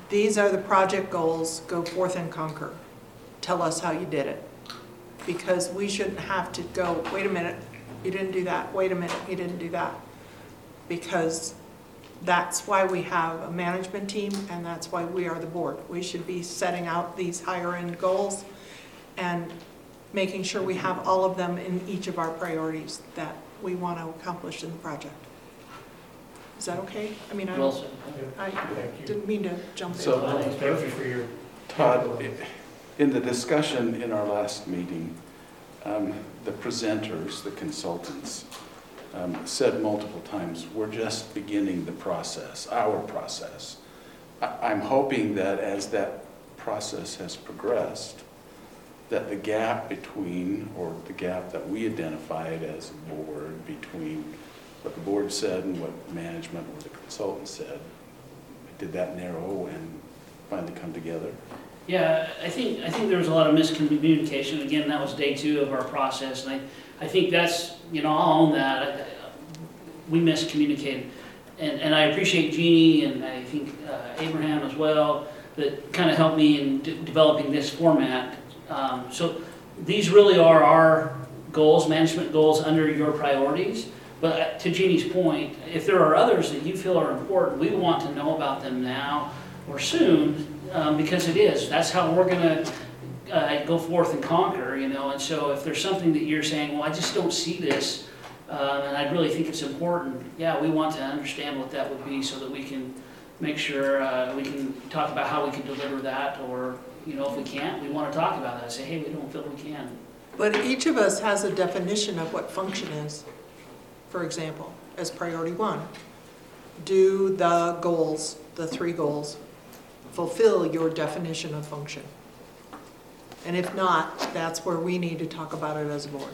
[SPEAKER 7] these are the project goals, go forth and conquer. Tell us how you did it. Because we shouldn't have to go, wait a minute, you didn't do that, wait a minute, you didn't do that. Because that's why we have a management team, and that's why we are the board. We should be setting out these higher end goals and making sure we have all of them in each of our priorities that we want to accomplish in the project. Is that okay? I mean, I,
[SPEAKER 13] Well said.
[SPEAKER 7] I didn't mean to jump in.
[SPEAKER 11] So,
[SPEAKER 1] Thank you for your.
[SPEAKER 11] Todd, in the discussion in our last meeting, um, the presenters, the consultants, um, said multiple times, we're just beginning the process, our process. I, I'm hoping that as that process has progressed, that the gap between, or the gap that we identified as a board between what the board said and what management or the consultant said, did that narrow and finally come together?
[SPEAKER 13] Yeah, I think, I think there was a lot of miscommunication. Again, that was day two of our process, and I, I think that's, you know, I'll own that. I- We miscommunicated. And, and I appreciate Jeannie and I think uh, Abraham as well, that kind of helped me in de- developing this format. Um, so these really are our goals, management goals under your priorities. But to Jeannie's point, if there are others that you feel are important, we want to know about them now or soon, um, because it is. That's how we're going to uh, go forth and conquer, you know. And so if there's something that you're saying, well, I just don't see this, um, and I really think it's important, yeah, we want to understand what that would be so that we can make sure uh, we can talk about how we can deliver that, or, you know, if we can't, we want to talk about that. Say, hey, we don't feel we can.
[SPEAKER 7] But each of us has a definition of what function is. For example, as priority one, do the goals, the three goals, fulfill your definition of function? And if not, that's where we need to talk about it as a board.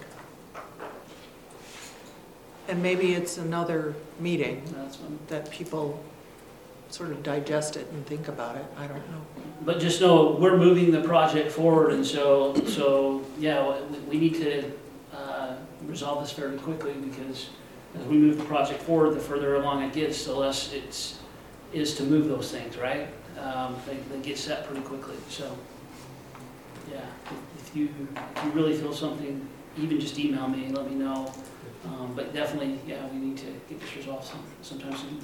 [SPEAKER 7] And maybe it's another meeting
[SPEAKER 13] That's one.
[SPEAKER 7] that people sort of digest it and think about it. I don't know.
[SPEAKER 13] But just know we're moving the project forward, and so, so yeah, we, we need to uh, resolve this fairly quickly, because as we move the project forward, the further along it gets, the less it's is to move those things, right? Um, they, they get set pretty quickly. So, yeah, if, if you if you really feel something, even just email me and let me know. Um, but definitely, yeah, we need to get this resolved some, sometime soon.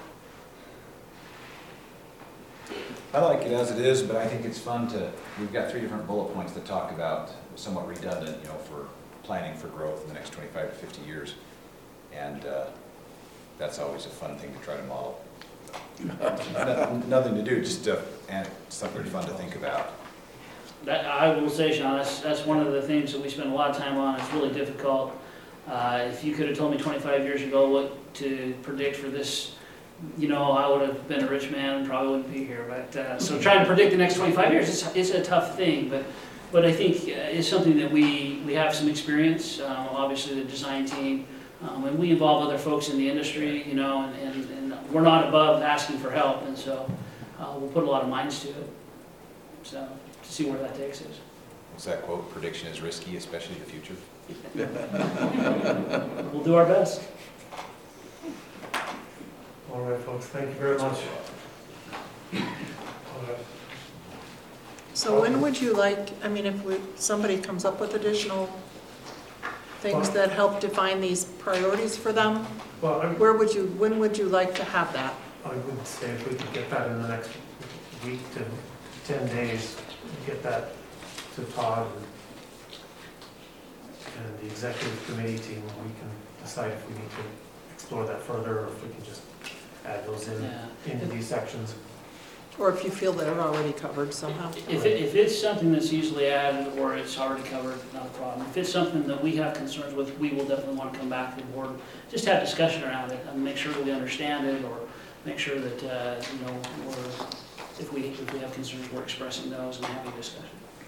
[SPEAKER 8] I like it as it is, but I think it's fun to, we've got three different bullet points that talk about, somewhat redundant, you know, for planning for growth in the next twenty-five to fifty years. And uh, that's always a fun thing to try to model. No- Nothing to do, just uh, and something fun to think about.
[SPEAKER 13] That, I will say, Sean, that's, that's one of the things that we spend a lot of time on. It's really difficult. Uh, if you could have told me twenty-five years ago what to predict for this, you know, I would have been a rich man and probably wouldn't be here. But uh, so trying to predict the next twenty-five years, it's, it's a tough thing. But but I think uh, it's something that we, we have some experience. Um, obviously, the design team, um, and we involve other folks in the industry, you know, and, and, and we're not above asking for help. And so uh, we'll put a lot of minds to it. So to see where that takes us.
[SPEAKER 8] What's that quote? Prediction is risky, especially the future.
[SPEAKER 13] We'll do our best.
[SPEAKER 1] All right, folks, thank you very much. All right.
[SPEAKER 7] So when would you like, I mean, if we, somebody comes up with additional things that help define these priorities for them,
[SPEAKER 1] Well, I
[SPEAKER 7] where would you, when would you like to have that?
[SPEAKER 1] I would say if we could get that in the next week to ten days, get that to Todd and and the executive committee team, we can decide if we need to explore that further, or if we can just add those in,
[SPEAKER 13] Yeah.
[SPEAKER 1] into these sections.
[SPEAKER 7] Or if you feel they're already covered somehow?
[SPEAKER 13] If, it, if it's something that's easily added or it's already covered, not a problem. If it's something that we have concerns with, we will definitely want to come back to the board, just have discussion around it and make sure that we understand it, or make sure that, uh, you know, we're, if we, if we have concerns, we're expressing those and having a discussion.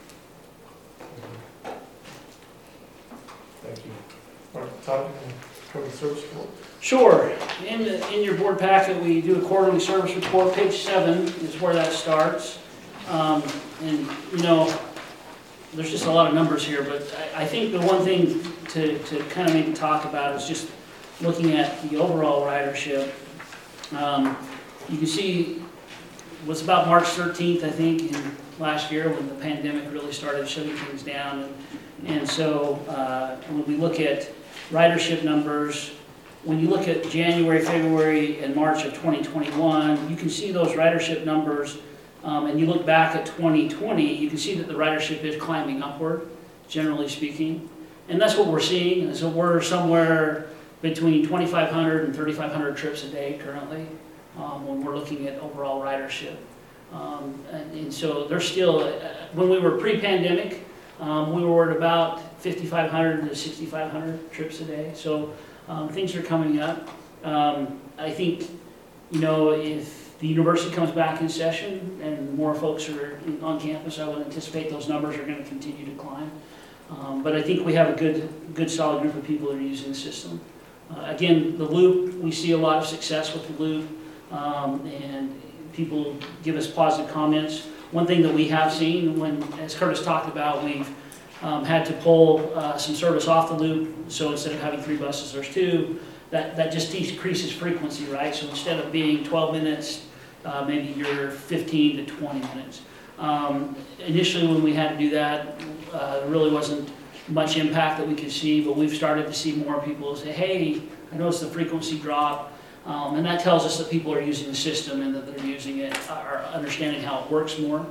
[SPEAKER 1] Thank you. All right, Todd, for the service report.
[SPEAKER 13] Sure. In, the, in your board packet, we do a quarterly service report. Page seven is where that starts. Um, and, you know, there's just a lot of numbers here, but I, I think the one thing to, to kind of maybe talk about is just looking at the overall ridership. Um, you can see was about March thirteenth, I think, in last year when the pandemic really started shutting things down. And, and so uh, when we look at ridership numbers, when you look at January, February, and March of twenty twenty-one, you can see those ridership numbers. Um, and you look back at twenty twenty, you can see that the ridership is climbing upward, generally speaking. And that's what we're seeing. And so we're somewhere between twenty-five hundred and thirty-five hundred trips a day currently um, when we're looking at overall ridership. Um, and, and so there's still, uh, when we were pre-pandemic, um, we were at about fifty-five hundred to sixty-five hundred trips a day. So um, things are coming up. Um, I think, you know, if the university comes back in session and more folks are in, on campus, I would anticipate those numbers are going to continue to climb. Um, but I think we have a good, good solid group of people that are using the system. Uh, again, the loop, we see a lot of success with the loop, um, and people give us positive comments. One thing that we have seen, when, as Curtis talked about, we've um, had to pull uh, some service off the loop, so instead of having three buses, there's two. That, that just decreases frequency, right? So instead of being twelve minutes, uh, maybe you're fifteen to twenty minutes. Um, initially when we had to do that, uh, there really wasn't much impact that we could see, but we've started to see more people say, hey, I noticed the frequency drop, um, and that tells us that people are using the system and that they're using it, are understanding how it works more.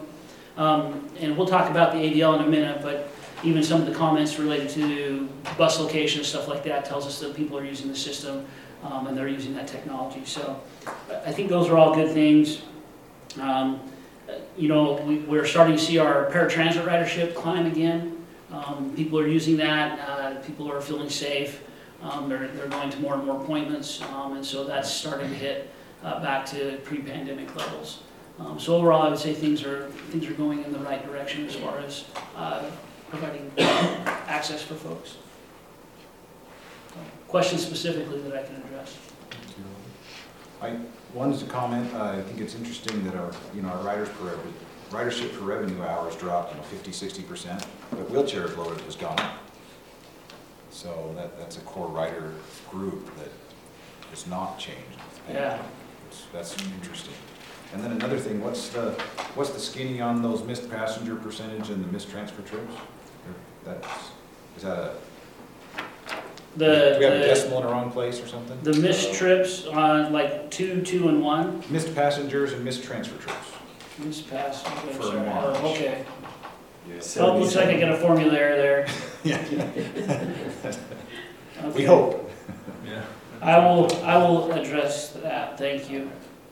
[SPEAKER 13] Um, and we'll talk about the A D L in a minute, but even some of the comments related to bus location and stuff like that tells us that people are using the system um, and they're using that technology. So I think those are all good things. Um, you know, we, we're starting to see our paratransit ridership climb again. Um, people are using that. Uh, people are feeling safe. Um, they're, they're going to more and more appointments, um, and so that's starting to hit uh, back to pre-pandemic levels. Um, so overall, I would say things are things are going in the right direction as far as uh, providing access for folks. So, questions specifically that I can address?
[SPEAKER 8] I wanted to comment, uh, I think it's interesting that our, you know, our riders per revenue, ridership per revenue hours dropped, you know, fifty, sixty percent, but wheelchairs loaded has gone up. So that, that's a core rider group that has not changed.
[SPEAKER 13] Yeah.
[SPEAKER 8] It's, that's interesting. And then another thing, what's the, what's the skinny on those missed passenger percentage and the missed transfer trips? That's, is that a,
[SPEAKER 13] The,
[SPEAKER 8] do we have a
[SPEAKER 13] the,
[SPEAKER 8] decimal in the wrong place or something?
[SPEAKER 13] the missed trips on like two, two, and one.
[SPEAKER 8] Missed passengers and missed transfer trips.
[SPEAKER 13] Missed pass. Okay,
[SPEAKER 8] For
[SPEAKER 13] sorry.
[SPEAKER 8] March.
[SPEAKER 13] Oh, okay. Oh, looks like I got a formula there.
[SPEAKER 8] Yeah.
[SPEAKER 13] Okay.
[SPEAKER 8] We hope.
[SPEAKER 14] Yeah.
[SPEAKER 13] I will. I will address that. Thank you.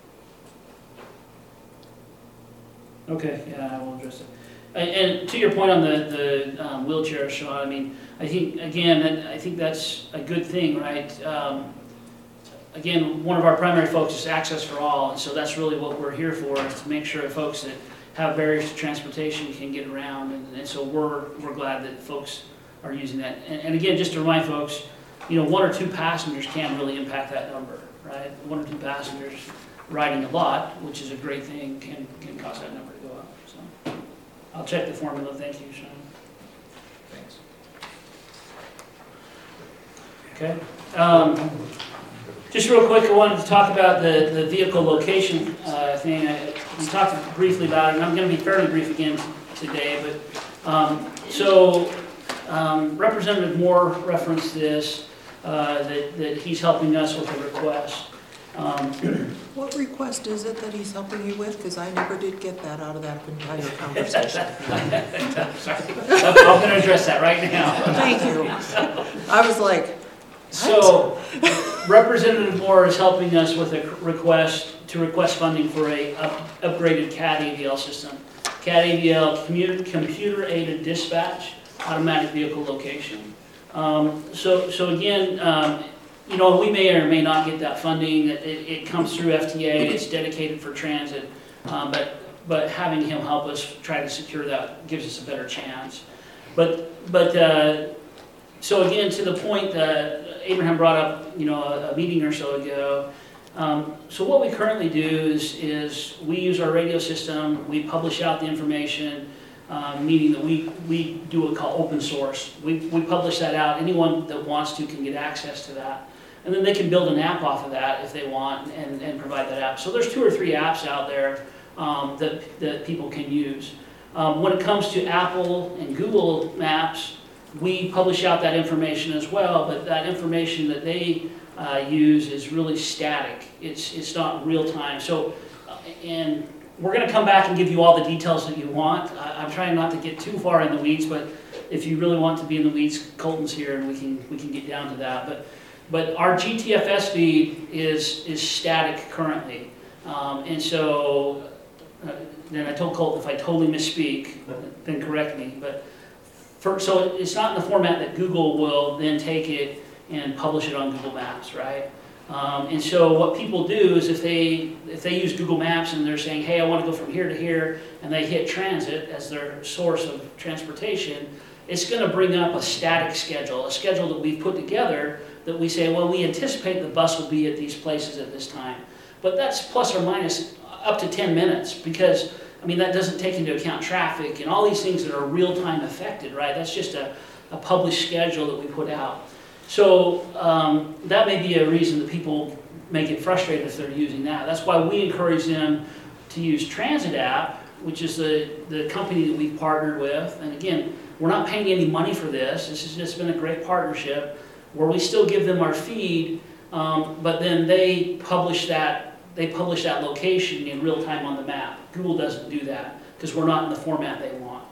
[SPEAKER 13] Okay. Yeah, I will address it. And, and to your point on the the um, wheelchair, Sean. I mean, I think again, I think that's a good thing, right? Um, again, one of our primary focus is access for all, and so that's really what we're here for, is to make sure that folks that have barriers to transportation can get around, and, and so we're we're glad that folks are using that. And, and again, just to remind folks, you know, one or two passengers can really impact that number, right? One or two passengers riding a lot, which is a great thing, can can cause that number to go up. So I'll check the formula. Thank you, Sean.
[SPEAKER 8] Thanks.
[SPEAKER 13] Okay. Um, just real quick, I wanted to talk about the, the vehicle location uh, thing. I, we talked briefly about it, and I'm going to be fairly brief again today. But um, so um, Representative Moore referenced this, uh, that, that he's helping us with a request. Um,
[SPEAKER 7] What request is it that he's helping you with? Because I never did get that out of that entire conversation.
[SPEAKER 13] I'm going to address that right now.
[SPEAKER 7] Thank you. I was like, what?
[SPEAKER 13] So, Representative Moore is helping us with a request to request funding for a up, upgraded C A D A V L system. C A D A V L, computer, computer aided dispatch, automatic vehicle location. Um, so, so again, um, you know, we may or may not get that funding. It, it comes through F T A. It's dedicated for transit, um, but but having him help us try to secure that gives us a better chance. But but uh, so again, to the point that Abraham brought up, you know, a, a meeting or so ago. Um, so what we currently do is is we use our radio system. We publish out the information. Um, meaning that we, we do what we call open source. We, we publish that out. Anyone that wants to can get access to that. And then they can build an app off of that if they want and, and provide that app. So there's two or three apps out there um, that, that people can use. Um, when it comes to Apple and Google Maps, we publish out that information as well, but that information that they uh, use is really static. It's, it's not real time. So, uh, and we're going to come back and give you all the details that you want. I, I'm trying not to get too far in the weeds, but if you really want to be in the weeds, Colton's here and we can, we can get down to that. But, but our G T F S feed is, is static currently. Um, and so, uh, then I told Colton if I totally misspeak, then correct me. But for, so it's not in the format that Google will then take it and publish it on Google Maps, right? Um, and so what people do is if they if they use Google Maps and they're saying, hey, I want to go from here to here, and they hit transit as their source of transportation, it's going to bring up a static schedule, a schedule that we've put together that we say, well, we anticipate the bus will be at these places at this time. But that's plus or minus up to ten minutes because, I mean, that doesn't take into account traffic and all these things that are real-time affected, right? That's just a, a published schedule that we put out. So um, that may be a reason that people may get frustrated if they're using that. That's why we encourage them to use Transit App, which is the, the company that we've partnered with. And again, we're not paying any money for this. This has just been a great partnership where we still give them our feed, um, but then they publish that they publish that location in real time on the map. Google doesn't do that because we're not in the format they want.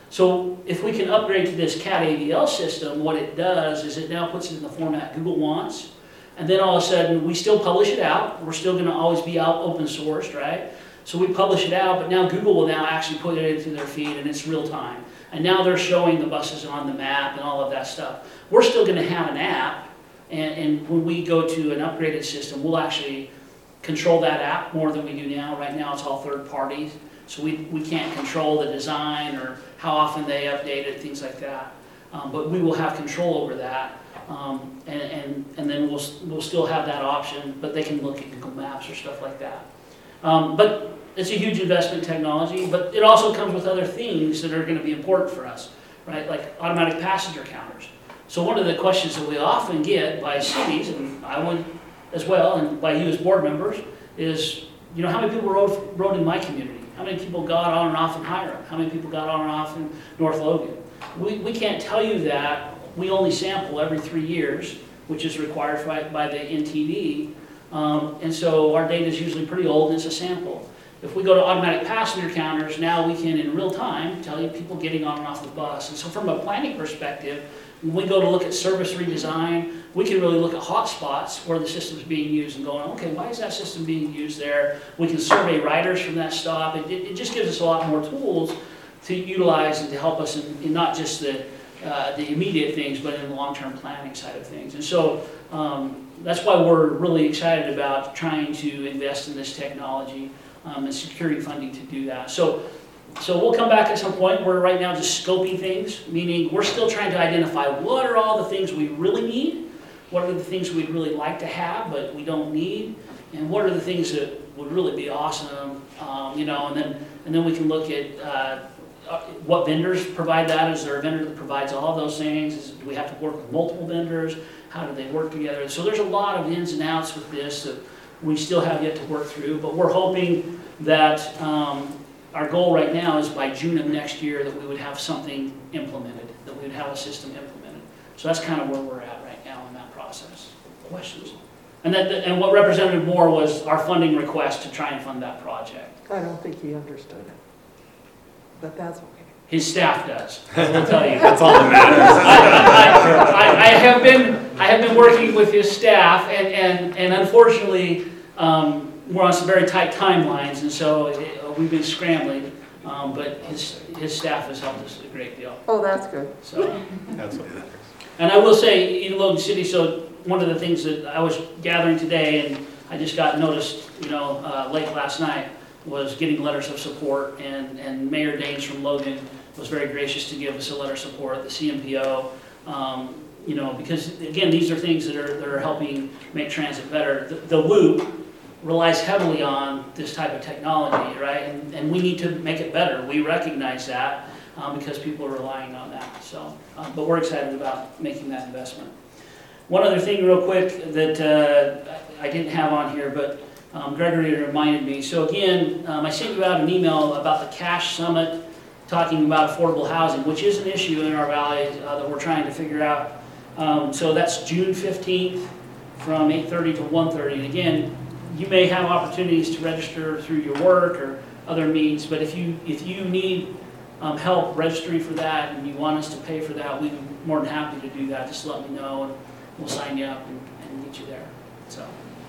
[SPEAKER 13] So if we can upgrade to this C A T A V L system, what it does is it now puts it in the format Google wants, and then all of a sudden we still publish it out. We're still going to always be out open sourced, right? So we publish it out, but now Google will now actually put it into their feed and it's real time. And now they're showing the buses on the map and all of that stuff. We're still going to have an app, and, and when we go to an upgraded system, we'll actually control that app more than we do now. Right now it's all third parties, so we, we can't control the design or how often they update it, things like that. Um, but we will have control over that, um, and, and, and then we'll, we'll still have that option, but they can look at Google Maps or stuff like that. Um, but it's a huge investment in technology, but it also comes with other things that are going to be important for us, right? Like automatic passenger counters. So one of the questions that we often get by cities, and I would as well, and by you as board members, is, you know, how many people rode, rode in my community? How many people got on and off in Hiram? How many people got on and off in North Logan? We, we can't tell you that. We only sample every three years, which is required by, by the N T D. Um, and so our data is usually pretty old and it's a sample. If we go to automatic passenger counters, now we can, in real time, tell you people getting on and off the bus. And so from a planning perspective, when we go to look at service redesign, we can really look at hot spots where the system's being used and going, okay, why is that system being used there? We can survey riders from that stop. It, it just gives us a lot more tools to utilize and to help us in, in not just the, uh, the immediate things, but in the long-term planning side of things. And so um, that's why we're really excited about trying to invest in this technology um, and securing funding to do that. So. So we'll come back at some point. We're right now just scoping things, meaning we're still trying to identify what are all the things we really need, what are the things we'd really like to have but we don't need, and what are the things that would really be awesome, um, you know, and then and then we can look at uh, what vendors provide that. Is there a vendor that provides all of those things? Is, do we have to work with multiple vendors? How do they work together? So there's a lot of ins and outs with this that we still have yet to work through, but we're hoping that um, our goal right now is by June of next year that we would have something implemented, that we would have a system implemented. So that's kind of where we're at right now in that process. Questions? And, that, and what Representative Moore was our funding request to try and fund that project.
[SPEAKER 7] I don't think he understood it, but that's okay.
[SPEAKER 13] His staff does, I will tell you.
[SPEAKER 9] That's all that matters.
[SPEAKER 13] I, I, I, I have been I have been working with his staff, and, and, and unfortunately, um, we're on some very tight timelines, and so it, uh, we've been scrambling, um, but his, his staff has helped us a great deal.
[SPEAKER 7] Oh, that's good.
[SPEAKER 13] So,
[SPEAKER 14] That's what matters.
[SPEAKER 13] and I will say, in Logan City, so one of the things that I was gathering today, and I just got noticed, you know, uh, late last night, was getting letters of support, and, and Mayor Daines from Logan was very gracious to give us a letter of support, the C M P O, um, you know, because again, these are things that are, that are helping make transit better. The, the loop relies heavily on this type of technology, right? And, and we need to make it better. We recognize that um, because people are relying on that. So, uh, but we're excited about making that investment. One other thing real quick that uh, I didn't have on here, but Um, Gregory reminded me. So again, um, I sent you out an email about the Cash Summit, talking about affordable housing, which is an issue in our valley uh, that we're trying to figure out. Um, so that's June fifteenth from eight thirty to one thirty. And again, you may have opportunities to register through your work or other means, but if you if you need um, help registering for that and you want us to pay for that, we'd be more than happy to do that. Just let me know and we'll sign you up and, and get you there. So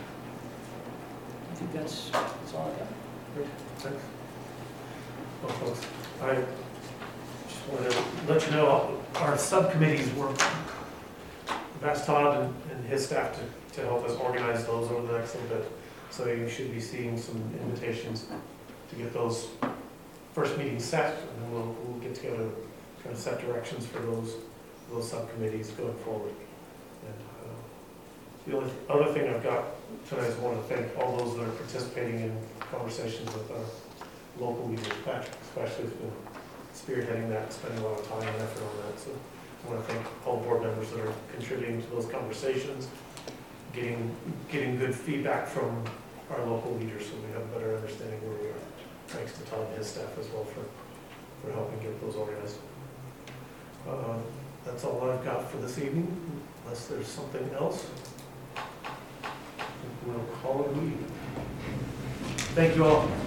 [SPEAKER 13] I think that's, that's all I got.
[SPEAKER 1] Great, thanks. Well, folks, I just wanted to let you know, our subcommittees work. I've asked Todd and, and his staff to, to help us organize those over the next little bit. So you should be seeing some invitations to get those first meetings set, and then we'll, we'll get together, kind of set directions for those, those subcommittees going forward. And uh, the only other thing I've got tonight is I want to thank all those that are participating in conversations with our local leaders. Patrick especially has been spearheading that, spending a lot of time and effort on that. So I want to thank all board members that are contributing to those conversations, getting getting good feedback from our local leaders so we have a better understanding where we are. Thanks to Todd and his staff as well for, for helping get those organized. Uh, that's all I've got for this evening, unless there's something else. We'll call it a meeting. Thank you all.